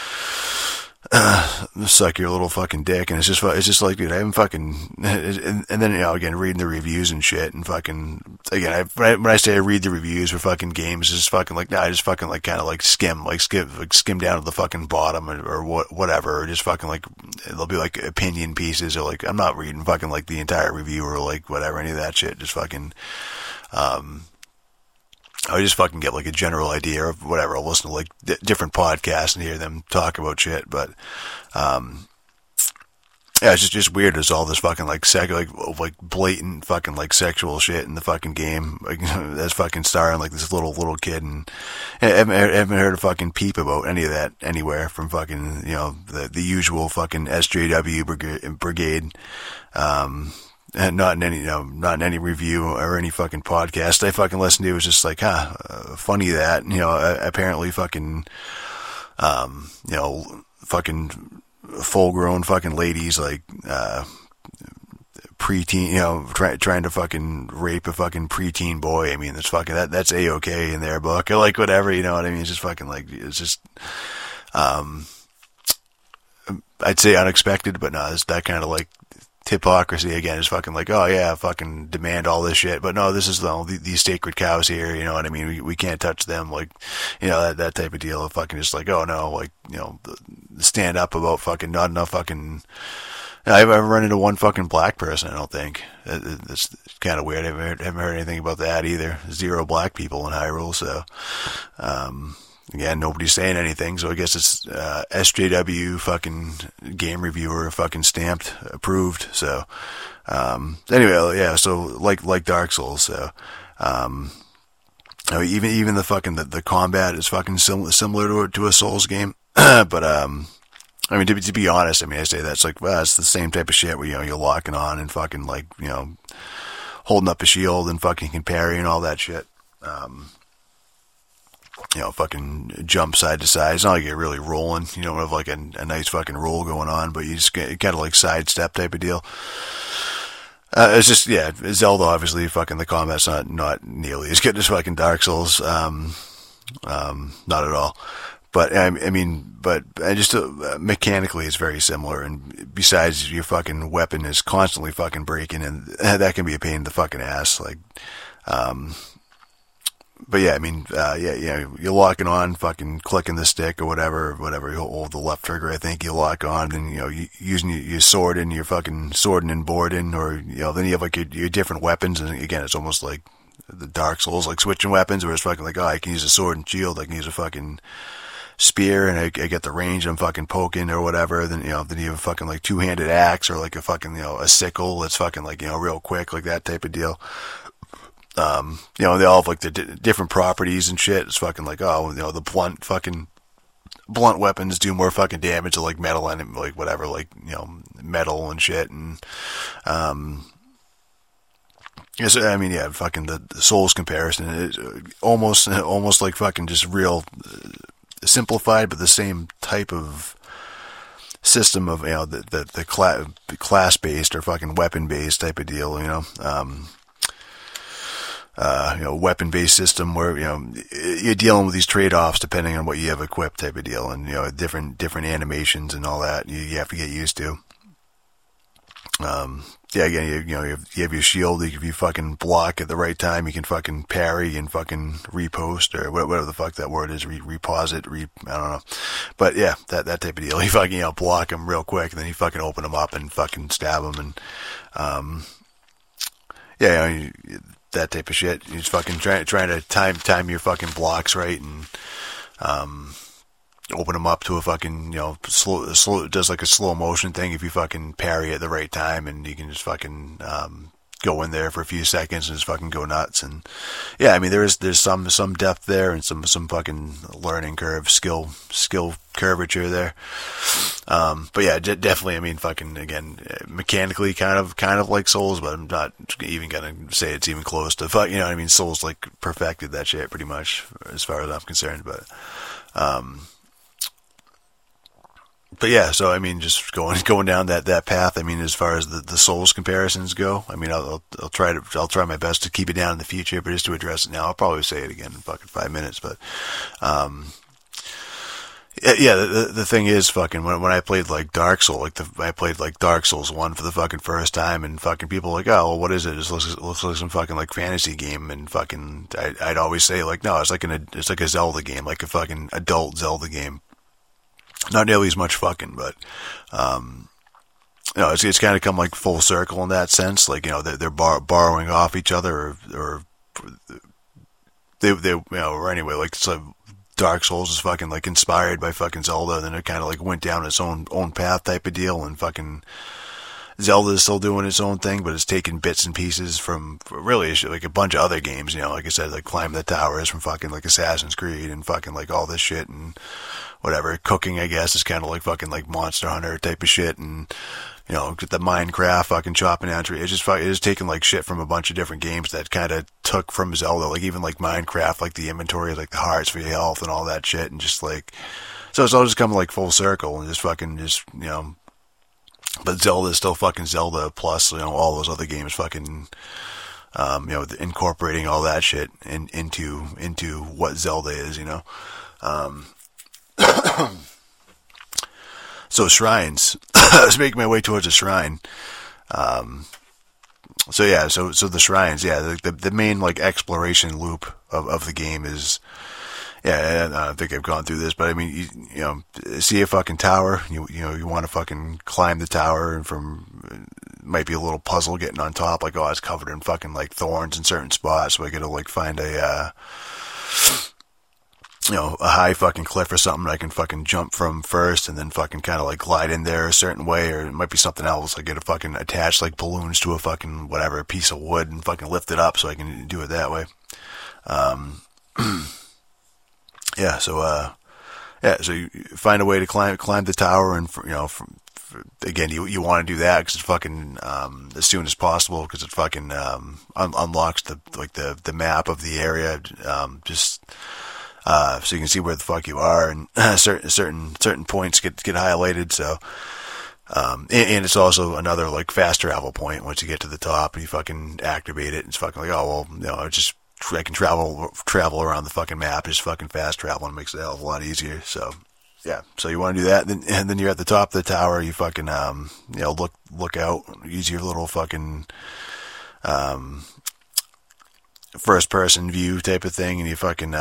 Suck your little fucking dick, and it's just like, dude, I haven't fucking, and then, again, reading the reviews and shit, and fucking, again, when I say I read the reviews for fucking games, it's just fucking like, I just fucking like, kind of like skim down to the fucking bottom, or whatever, or just fucking like, there'll be like opinion pieces, or like, I'm not reading fucking like the entire review, or like whatever, any of that shit, just fucking, I just fucking get like a general idea of whatever. I'll listen to like different podcasts and hear them talk about shit. But, it's just weird. There's all this fucking like like blatant fucking like sexual shit in the fucking game. Like, that's fucking starring like this little kid, and I haven't heard a fucking peep about any of that anywhere from fucking, the usual fucking SJW brigade. And not in any review or any fucking podcast I fucking listened to. It was just like, funny that, apparently fucking, fucking full grown fucking ladies, like, preteen, trying to fucking rape a fucking preteen boy. I mean, that's fucking, that's A-okay in their book, or like whatever, you know what I mean? It's just fucking like, it's just, I'd say unexpected, but no, it's that kind of like, hypocrisy again is fucking like, oh yeah, fucking demand all this shit, but no, this is these sacred cows here, you know what I mean? We can't touch them, like, that type of deal. Fucking just like, oh no, like, stand up about fucking not enough fucking. I've ever run into one fucking black person. I don't think it's kind of weird. I haven't heard anything about that either. 0 black people in Hyrule, so. Again, nobody's saying anything, so I guess it's SJW fucking game reviewer fucking stamped approved. So anyway, yeah. So like Dark Souls. So even the fucking the combat is fucking similar to a Souls game. But I mean, to be honest, I mean, I say that's like, well, it's the same type of shit where you're locking on and fucking like holding up a shield and fucking can parry and all that shit. Fucking jump side to side. It's not like you're really rolling. You don't have like a nice fucking roll going on, but you just kind of like sidestep type of deal. It's just, Zelda, obviously, fucking the combat's not nearly as good as fucking Dark Souls. Not at all. But, I mean, just mechanically it's very similar, and besides, your fucking weapon is constantly fucking breaking, and that can be a pain in the fucking ass, like, but yeah, I mean, you're locking on, fucking clicking the stick or whatever, you hold the left trigger, I think you lock on, and, you using your sword and your fucking swording and boarding, or, then you have like your different weapons, and again, it's almost like the Dark Souls, like switching weapons, where it's fucking like, oh, I can use a sword and shield, I can use a fucking spear, and I get the range, I'm fucking poking or whatever, then you have a fucking like 2-handed axe, or like a fucking, a sickle that's fucking like, real quick, like that type of deal. They all have like the different properties and shit. It's fucking like, the blunt weapons do more fucking damage to like metal and like whatever, like, metal and shit. And, fucking the Souls comparison is almost like fucking just real simplified, but the same type of system of, the class based or fucking weapon based type of deal, weapon based system where, you're dealing with these trade offs depending on what you have equipped type of deal, and, different animations and all that you have to get used to. Again, you have your shield. If you fucking block at the right time, you can fucking parry and fucking repost or whatever the fuck that word is, reposit, I don't know. But yeah, that type of deal. You fucking, block them real quick and then you fucking open them up and fucking stab them and, that type of shit. You're just fucking trying to time your fucking blocks right and, open them up to a fucking, slow, does like a slow motion thing if you fucking parry at the right time, and you can just fucking, go in there for a few seconds and just fucking go nuts. And yeah, I mean, there's some depth there and some fucking learning curve, skill curvature there. But yeah, definitely, I mean, fucking, again, mechanically kind of like Souls, but I'm not even gonna say it's even close to Souls like perfected that shit pretty much as far as I'm concerned, but yeah, so I mean, just going down that path. I mean, as far as the Souls comparisons go, I mean, I'll try my best to keep it down in the future, but just to address it now, I'll probably say it again in fucking 5 minutes. But the thing is, fucking when I played like Dark Souls, I played like Dark Souls 1 for the fucking first time, and fucking people were like, oh, well, what is it? It looks like some fucking like fantasy game, and fucking I'd always say like, no, it's like a Zelda game, like a fucking adult Zelda game. Not nearly as much fucking, but, it's kind of come like full circle in that sense. Like, they're borrowing off each other or or anyway, like, so Dark Souls is fucking like inspired by fucking Zelda, then it kind of like went down its own path type of deal, and fucking Zelda is still doing its own thing, but it's taking bits and pieces from really like a bunch of other games, like I said, like Climb the Towers from fucking like Assassin's Creed and fucking like all this shit and whatever. Cooking, I guess, is kind of like fucking like Monster Hunter type of shit, and get the Minecraft fucking chopping down trees. It's just taking like shit from a bunch of different games that kind of took from Zelda, like even like Minecraft, like the inventory, like the hearts for your health and all that shit, and just like, so it's all just coming like full circle and but Zelda is still fucking Zelda, plus, all those other games fucking, incorporating all that shit into what Zelda is, So shrines. I was making my way towards a shrine. So the shrines, the main like exploration loop of the game is, and I don't think I've gone through this, but I mean, you see a fucking tower, you want to fucking climb the tower, and might be a little puzzle getting on top, like, oh, it's covered in fucking like thorns in certain spots, so I gotta like find a high fucking cliff or something I can fucking jump from first, and then fucking kind of like glide in there a certain way, or it might be something else, like get a fucking attach like balloons to a fucking whatever piece of wood and fucking lift it up so I can do it that way. So you find a way to climb the tower, and again, you want to do that because it's fucking as soon as possible, because it fucking unlocks the map of the area, so you can see where the fuck you are, and certain points get highlighted. So, and it's also another like fast travel point once you get to the top and you fucking activate it. It's fucking like, oh well, I can travel around the fucking map, just fucking fast travel, and it makes it a hell of a lot easier. So yeah, so you want to do that, and then you're at the top of the tower. You fucking look out, use your little fucking first person view type of thing, and you fucking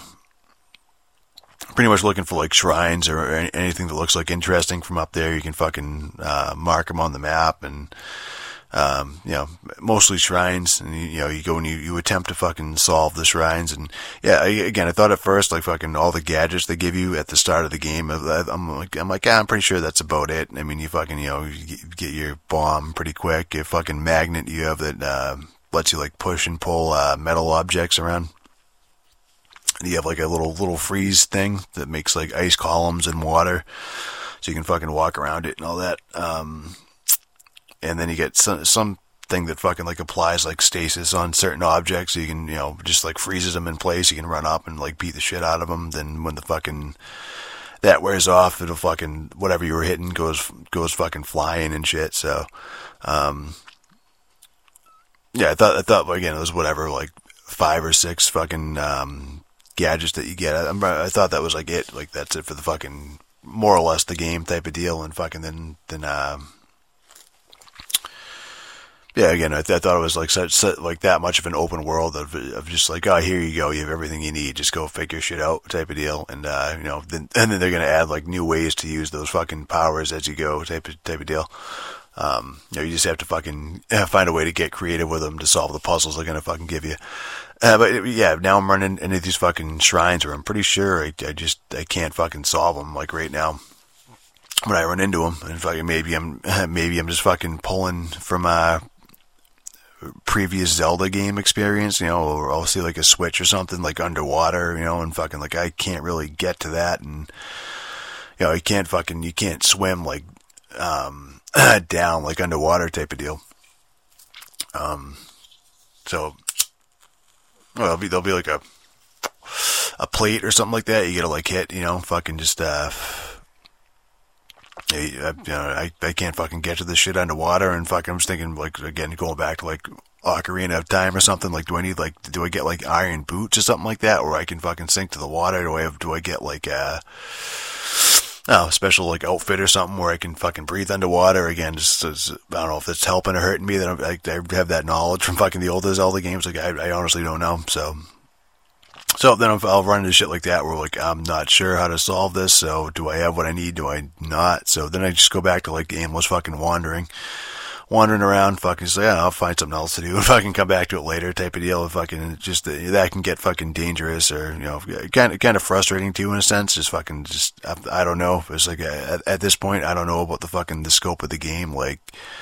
pretty much looking for like shrines or anything that looks like interesting from up there. You can fucking mark them on the map, and mostly shrines, and you go and you attempt to fucking solve the shrines. And yeah, again, I thought at first like fucking all the gadgets they give you at the start of the game, I'm like, I'm pretty sure that's about it. I mean, you fucking you get your bomb pretty quick, your fucking magnet you have that lets you like push and pull metal objects around. And you have like a little freeze thing that makes like ice columns in water, so you can fucking walk around it and all that. And then you get some thing that fucking like applies like stasis on certain objects, so you can, just like freezes them in place. You can run up and like beat the shit out of them. Then when the fucking that wears off, it'll fucking whatever you were hitting goes fucking flying and shit. So, yeah, I thought again it was whatever like 5 or 6 fucking gadgets that you get. I thought that was like it, like that's it for the fucking more or less the game type of deal, and fucking then yeah, again, I thought it was like such like that much of an open world of just like, oh, here you go, you have everything you need, just go figure shit out type of deal, and then they're gonna add like new ways to use those fucking powers as you go type of deal. You just have to fucking find a way to get creative with them to solve the puzzles they're gonna fucking give you. But yeah, now I'm running into these fucking shrines where I'm pretty sure I can't fucking solve them like right now. When I run into them, and fucking maybe I'm just fucking pulling from previous Zelda game experience, or I'll see like a switch or something like underwater, and fucking like I can't really get to that, and you can't swim like down like underwater type of deal. So there'll be like a plate or something like that you gotta like hit, fucking just I can't fucking get to this shit underwater, and fucking I'm just thinking like again going back to like Ocarina of Time or something, like do I get like iron boots or something like that, where I can fucking sink to the water? Do I get like a special like outfit or something where I can fucking breathe underwater? Again, just I don't know if it's helping or hurting me that I have that knowledge from fucking the older Zelda games. Like I honestly don't know. So then I'll run into shit like that where like I'm not sure how to solve this. So do I have what I need? Do I not? So then I just go back to like aimless fucking wandering around, fucking say, I'll find something else to do and fucking come back to it later type of deal. Fucking just that can get fucking dangerous, or kind of frustrating too in a sense. I don't know. It's like at this point I don't know about the scope of the game. Like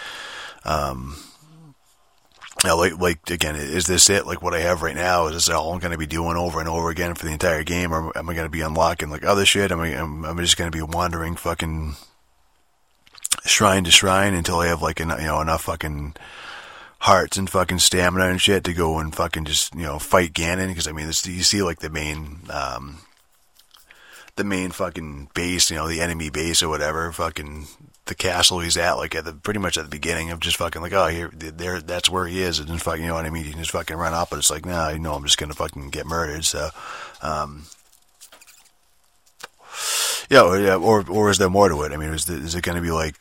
again, is this it? Like what I have right now, is this all I'm going to be doing over and over again for the entire game, or am I going to be unlocking like other shit? Am I just going to be wandering fucking shrine to shrine until I have like enough fucking hearts and fucking stamina and shit to go and fucking just fight Ganon? Because I mean, you see like the main fucking base, the enemy base or whatever, fucking the castle he's at, like pretty much at the beginning of just fucking like, oh, there, that's where he is, and then fucking, you know what I mean, you can just fucking run up, but it's like, nah, I'm just gonna fucking get murdered. So, or is there more to it? I mean, is it gonna be like,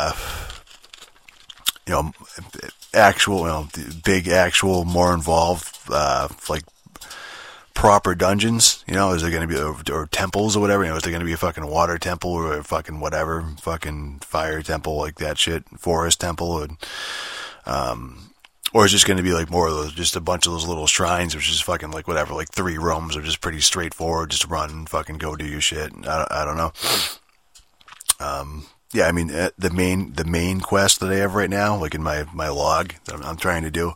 actual, big, actual, more involved, like proper dungeons? Is there going to be or temples or whatever? Is there going to be a fucking water temple or a fucking whatever, fucking fire temple, like that shit, forest temple, and or is it just going to be like more of those, just a bunch of those little shrines, which is fucking like whatever, like 3 rooms are just pretty straightforward, just run, fucking go do your shit. I don't know. Yeah, I mean the main quest that I have right now, like in my log that I'm trying to do.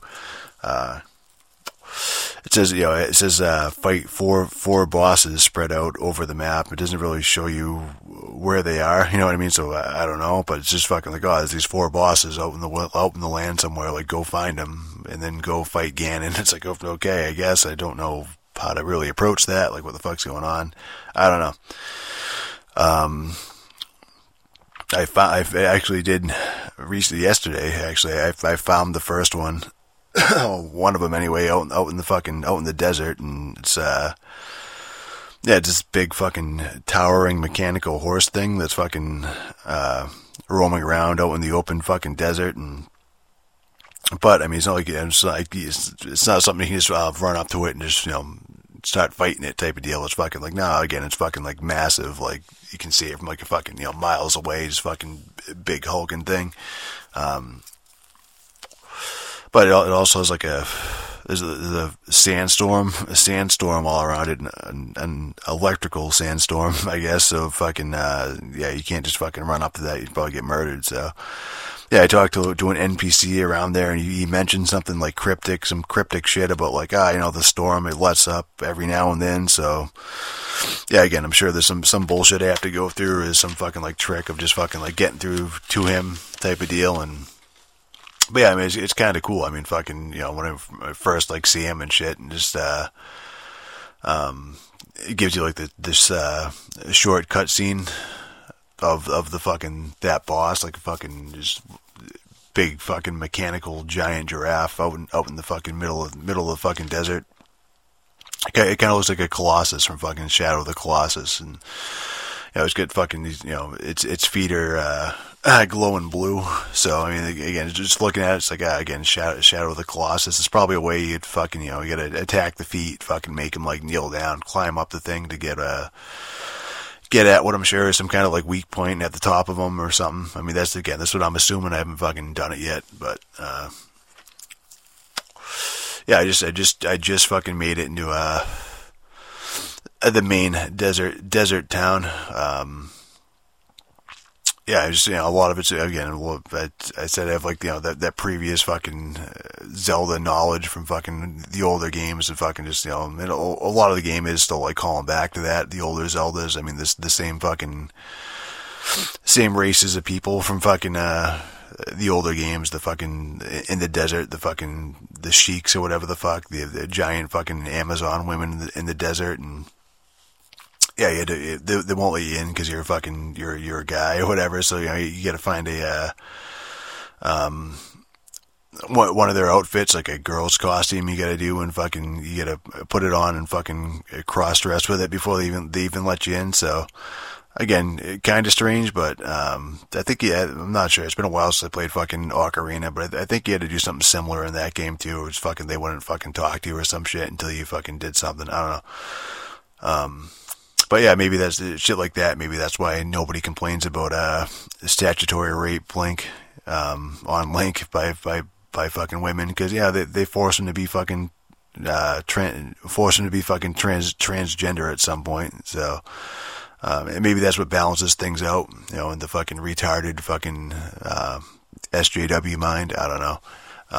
It says fight four bosses spread out over the map. It doesn't really show you where they are, you know what I mean? So I don't know, but it's just fucking like, oh, there's these 4 bosses out in the land somewhere. Like, go find them and then go fight Ganon. It's like, okay, I guess I don't know how to really approach that. Like, what the fuck's going on? I don't know. I actually did recently yesterday. Actually, I found the first one. One of them anyway, out in the desert, and it's this big fucking towering mechanical horse thing that's fucking roaming around out in the open fucking desert. But I mean, it's not something you can just run up to it and just start fighting it type of deal. It's fucking like, no, again, it's fucking like massive, like you can see it from like a fucking miles away, just fucking big hulking thing. But it also has like there's a sandstorm all around it, an electrical sandstorm, I guess. So fucking, you can't just fucking run up to that. You'd probably get murdered. So Yeah, I talked to an NPC around there, and he mentioned something like some cryptic shit about like, the storm, it lets up every now and then, so, yeah, again, I'm sure there's some bullshit I have to go through, is some fucking, like, trick of just fucking, like, getting through to him type of deal, but yeah, I mean, it's kind of cool. I mean, fucking, when I first, like, see him and shit, and just, it gives you, like, this short cutscene of the fucking, that boss, like a fucking just big fucking mechanical giant giraffe out in the fucking middle of the fucking desert. It kind of looks like a Colossus from fucking Shadow of the Colossus, and it's got fucking these, its feet are glowing blue. So I mean, again, just looking at it, it's like again, Shadow of the Colossus. It's probably a way you'd fucking you gotta attack the feet, fucking make them like kneel down, climb up the thing to get at what I'm sure is some kind of like weak point at the top of them or something. I mean, that's what I'm assuming. I haven't fucking done it yet, but yeah, I just fucking made it into the main desert town. Yeah, I just, a lot of it's, again, I said I have like, that previous fucking Zelda knowledge from fucking the older games, and fucking just, a lot of the game is still like calling back to that, the older Zeldas. I mean, the same races of people from fucking, the older games, the fucking, in the desert, the sheiks or whatever the fuck, the giant fucking Amazon women in the desert, and yeah, they won't let you in because you're a guy or whatever. So you got to find one of their outfits, like a girl's costume. You got to do, and fucking you got to put it on and fucking cross dress with it before they even let you in. So again, kind of strange, but I think I'm not sure. It's been a while since I played fucking Ocarina, but I think you had to do something similar in that game too. It was fucking they wouldn't fucking talk to you or some shit until you fucking did something. I don't know. But yeah, maybe that's shit like that. Maybe that's why nobody complains about statutory rape Link on Link by fucking women, because they force him to be fucking transgender at some point. So and maybe that's what balances things out, in the fucking retarded fucking SJW mind. I don't know.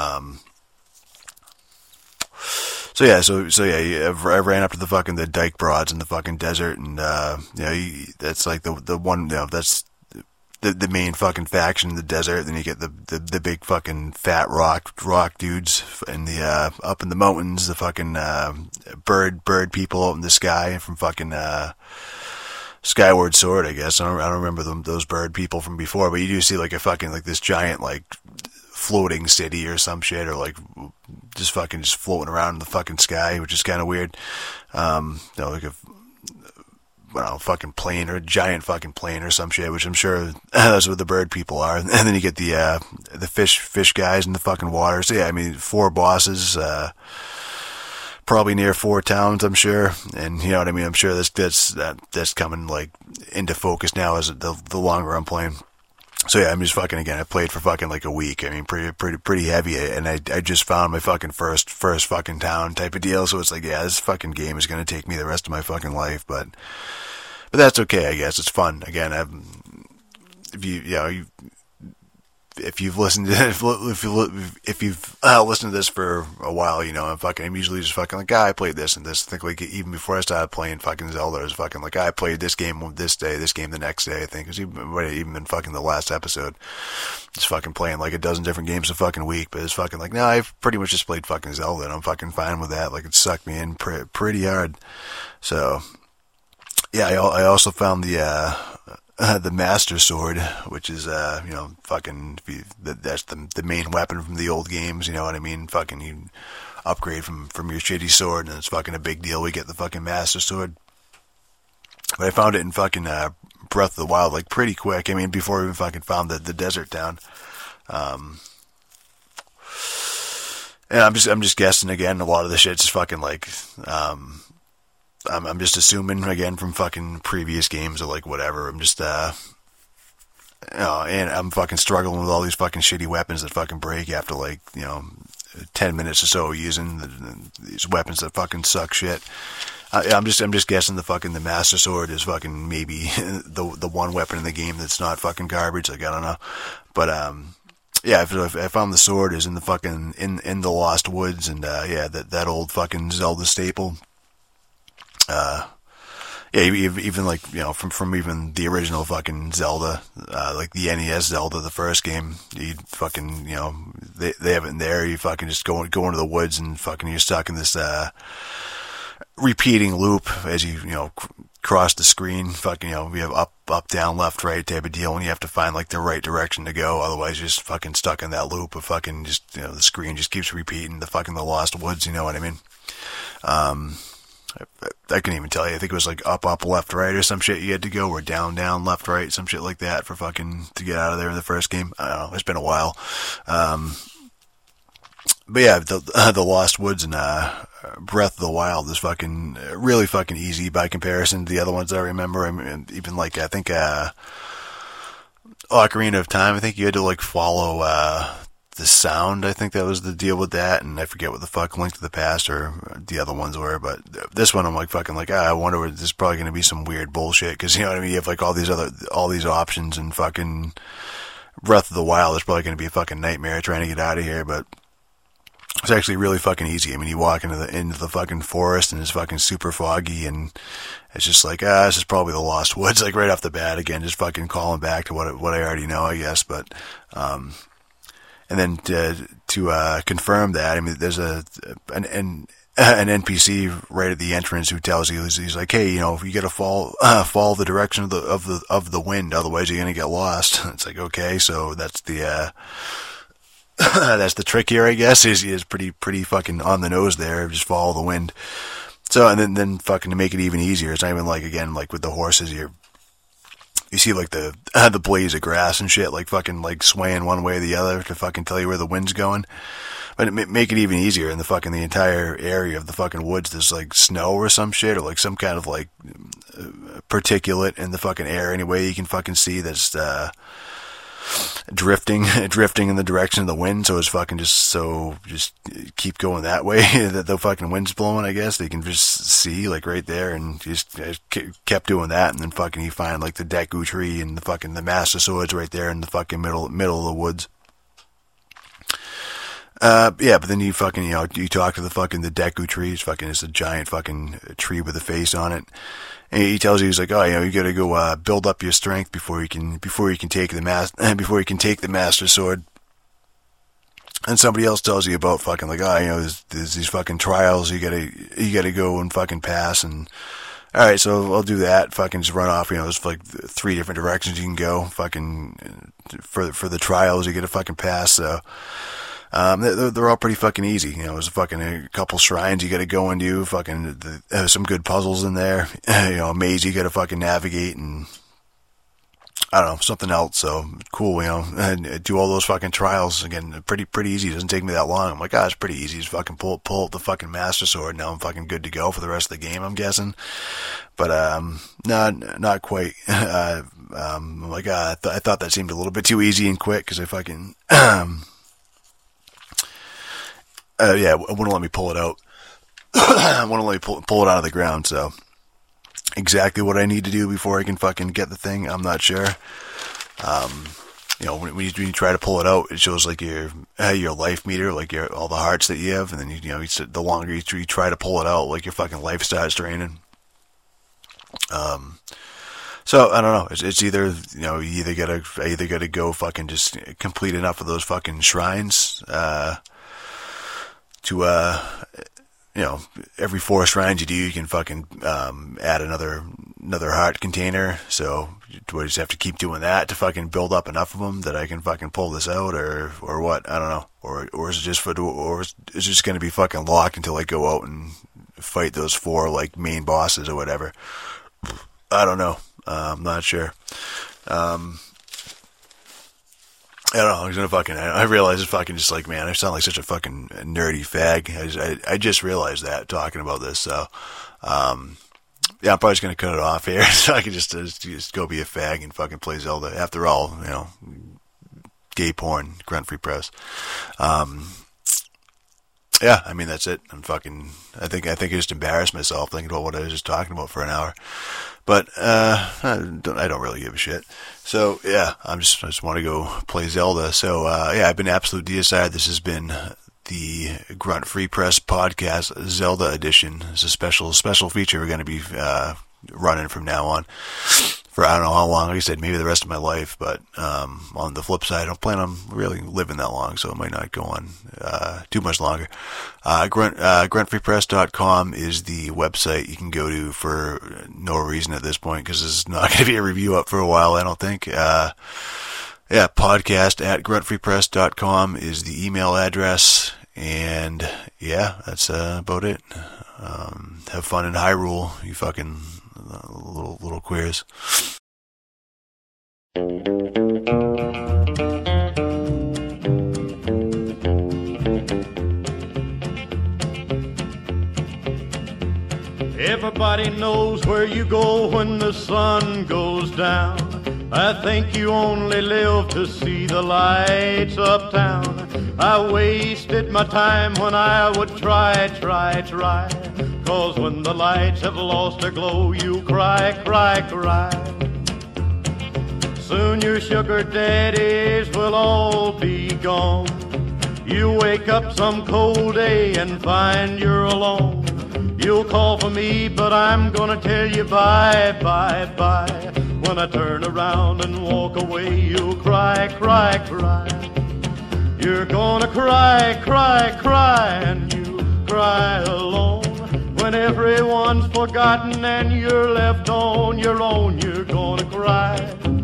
So yeah, I ran up to the Dyke Broads in the fucking desert, and that's like the one, that's the main fucking faction in the desert. Then you get the big fucking fat rock dudes in the up in the mountains, the fucking bird people out in the sky from fucking Skyward Sword, I guess. I don't remember those bird people from before, but you do see like a fucking like this giant like floating city or some shit, or like just floating around in the fucking sky, which is kind of weird. Like a fucking plane, or a giant fucking plane or some shit, which I'm sure that's what the bird people are. And then you get the fish guys in the fucking water. So yeah, I mean, 4 bosses, probably near 4 towns, I'm sure. And you know what I mean? I'm sure that's coming like into focus now as the longer I'm playing. So yeah, I'm just fucking, again, I played for fucking like a week. I mean, pretty heavy, and I just found my fucking first fucking town type of deal. So it's like, yeah, this fucking game is gonna take me the rest of my fucking life, but that's okay, I guess. It's fun. Again, if you've listened to if you've listened to this for a while, I'm usually just fucking like, I played this and this. I think like even before I started playing fucking Zelda, I was fucking like, I played this game this day, this game the next day. I think it might have even been fucking the last episode, just fucking playing like a dozen different games a fucking week. But it's fucking like, no, I've pretty much just played fucking Zelda, and I'm fucking fine with that. Like, it sucked me in pretty hard. So yeah, I also found the Master Sword, which is, fucking, that's the main weapon from the old games, you know what I mean? Fucking, you upgrade from your shitty sword, and it's fucking a big deal. We get the fucking Master Sword. But I found it in fucking Breath of the Wild, like, pretty quick. I mean, before I even fucking found the desert town. And I'm just guessing again, a lot of the shit's just fucking like, I'm just assuming, again, from fucking previous games or like whatever. I'm just, and I'm fucking struggling with all these fucking shitty weapons that fucking break after like, 10 minutes or so using these weapons that fucking suck shit. I'm just guessing the Master Sword is fucking maybe the one weapon in the game that's not fucking garbage. Like, I don't know. But, yeah, I found the sword is in the fucking in the Lost Woods, and yeah, that old fucking Zelda staple. Yeah, even like, you know, from even the original fucking Zelda, like the NES Zelda, the first game, you fucking, you know, they have it in there. You fucking just go into the woods and fucking you're stuck in this repeating loop as you know cross the screen. Fucking, you know, we have up, down, left, right type of deal, and you have to find like the right direction to go. Otherwise, you're just fucking stuck in that loop of fucking just, you know, the screen just keeps repeating the Lost Woods. You know what I mean? I couldn't even tell you. I think it was like up, left, right, or some shit you had to go, or down, left, right, some shit like that for fucking to get out of there in the first game. I don't know. It's been a while. But yeah, the Lost Woods and Breath of the Wild is fucking really fucking easy by comparison to the other ones I remember. I mean, even like I think Ocarina of Time. I think you had to like follow the sound. I think that was the deal with that, and I forget what the fuck Link to the Past or the other ones were, but this one I'm like fucking like, I wonder if there's probably going to be some weird bullshit, because you know what I mean, you have like all these options, and fucking Breath of the Wild is probably going to be a fucking nightmare trying to get out of here, but it's actually really fucking easy. I mean, you walk into the fucking forest and it's fucking super foggy, and it's just like, this is probably the Lost Woods, like right off the bat. Again, just fucking calling back to what I already know, I guess, but and then to confirm that, I mean, there's an NPC right at the entrance who tells you, he's like, hey, you know, if you got to follow the direction of the wind, otherwise you're gonna get lost. It's like, okay, so that's the that's the trick here, I guess. Is pretty fucking on the nose there. Just follow the wind. So, and then fucking to make it even easier, it's not even like, again, like with the horses, you see like the blades of grass and shit, like fucking like swaying one way or the other to fucking tell you where the wind's going. But make it even easier, in the entire area of the fucking woods, there's like snow or some shit, or like some kind of like particulate in the fucking air anyway you can fucking see that's drifting in the direction of the wind, so it's fucking just keep going that way that the fucking wind's blowing, I guess. They can just see like right there, and just kept doing that, and then fucking you find like the Deku tree and the Master Swords right there in the fucking middle of the woods. Yeah, but then you fucking, you know, you talk to the Deku tree. It's a giant fucking tree with a face on it. And he tells you, he's like, oh, you know, you gotta go, build up your strength before you can take the Master Sword. And somebody else tells you about fucking like, oh, you know, there's these fucking trials you gotta go and fucking pass, and alright, so I'll do that, fucking just run off, you know, there's like 3 different directions you can go, fucking, for the trials you gotta fucking pass, so. They're all pretty fucking easy. You know, there's a couple shrines you gotta go into, some good puzzles in there, you know, a maze you gotta fucking navigate, and I don't know, something else. So cool, you know, and do all those fucking trials again. Pretty easy. It doesn't take me that long. I'm like, it's pretty easy. Just fucking pull up the fucking Master Sword. Now I'm fucking good to go for the rest of the game, I'm guessing. But not quite. I'm like, I thought that seemed a little bit too easy and quick, because I fucking yeah, it wouldn't let me pull it out. It wouldn't let me pull it out of the ground, so exactly what I need to do before I can fucking get the thing, I'm not sure. You know, when you try to pull it out, it shows like your life meter, like all the hearts that you have, and then you know, the longer you try to pull it out, like your fucking life starts draining. So I don't know. It's either, you know, I either gotta go fucking just complete enough of those fucking shrines, to you know, every 4 shrines you do, you can fucking add another heart container. So do I just have to keep doing that to fucking build up enough of them that I can fucking pull this out, or what? I don't know. Or is it just is it just gonna be fucking locked until I go out and fight those 4 like main bosses or whatever? I don't know. I'm not sure. I don't know, I realize it's fucking just like, man, I sound like such a fucking nerdy fag. I just realized that talking about this, so, yeah, I'm probably just gonna cut it off here, so I can just go be a fag and fucking play Zelda. After all, you know, gay porn, Grunt Free Press. yeah, I mean, that's it. I think I just embarrassed myself thinking about what I was just talking about for an hour. But I don't really give a shit. So yeah, I just want to go play Zelda. So yeah, I've been Absolute Deicide. This has been the Grunt Free Press podcast, Zelda edition. It's a special feature we're going to be running from now on for I don't know how long. Like I said, maybe the rest of my life. But on the flip side, I don't plan on really living that long, so it might not go on too much longer. Gruntfreepress.com is the website you can go to for no reason at this point, because there's not going to be a review up for a while, I don't think. Yeah, podcast at gruntfreepress.com is the email address. And yeah, that's about it. Have fun in Hyrule, you fucking little queers. Everybody knows where you go when the sun goes down. I think you only live to see the lights uptown. I wasted my time when I would try. 'Cause when the lights have lost their glow, you cry. Soon your sugar daddies will all be gone. You wake up some cold day and find you're alone. You'll call for me, but I'm gonna tell you bye. When I turn around and walk away, you'll cry. You're gonna cry, and you cry alone. When everyone's forgotten and you're left on your own, you're gonna cry.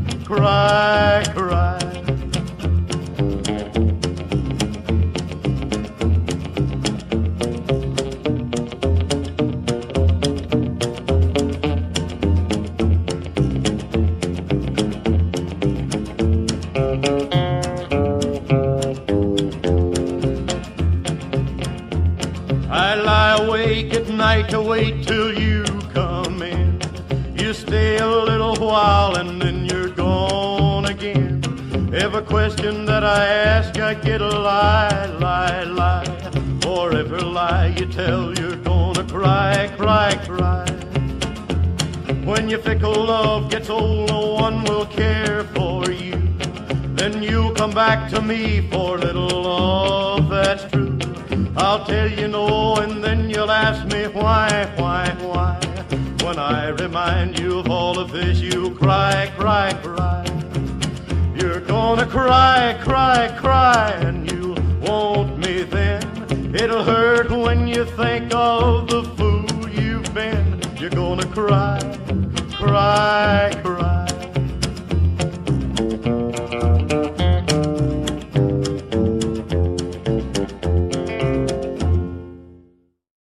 I lie awake at night to wait till you come in. You stay a little while and then you're gone again. Every question that I ask, I get a lie. For every lie you tell, you're gonna cry. When your fickle love gets old, no one will care for you. Then you'll come back to me for little love that's true. I'll tell you no, and then you'll ask me why. When I remind you of all of this, you cry. You're gonna cry, and you want me then. It'll hurt when you think of the fool you've been. You're gonna cry.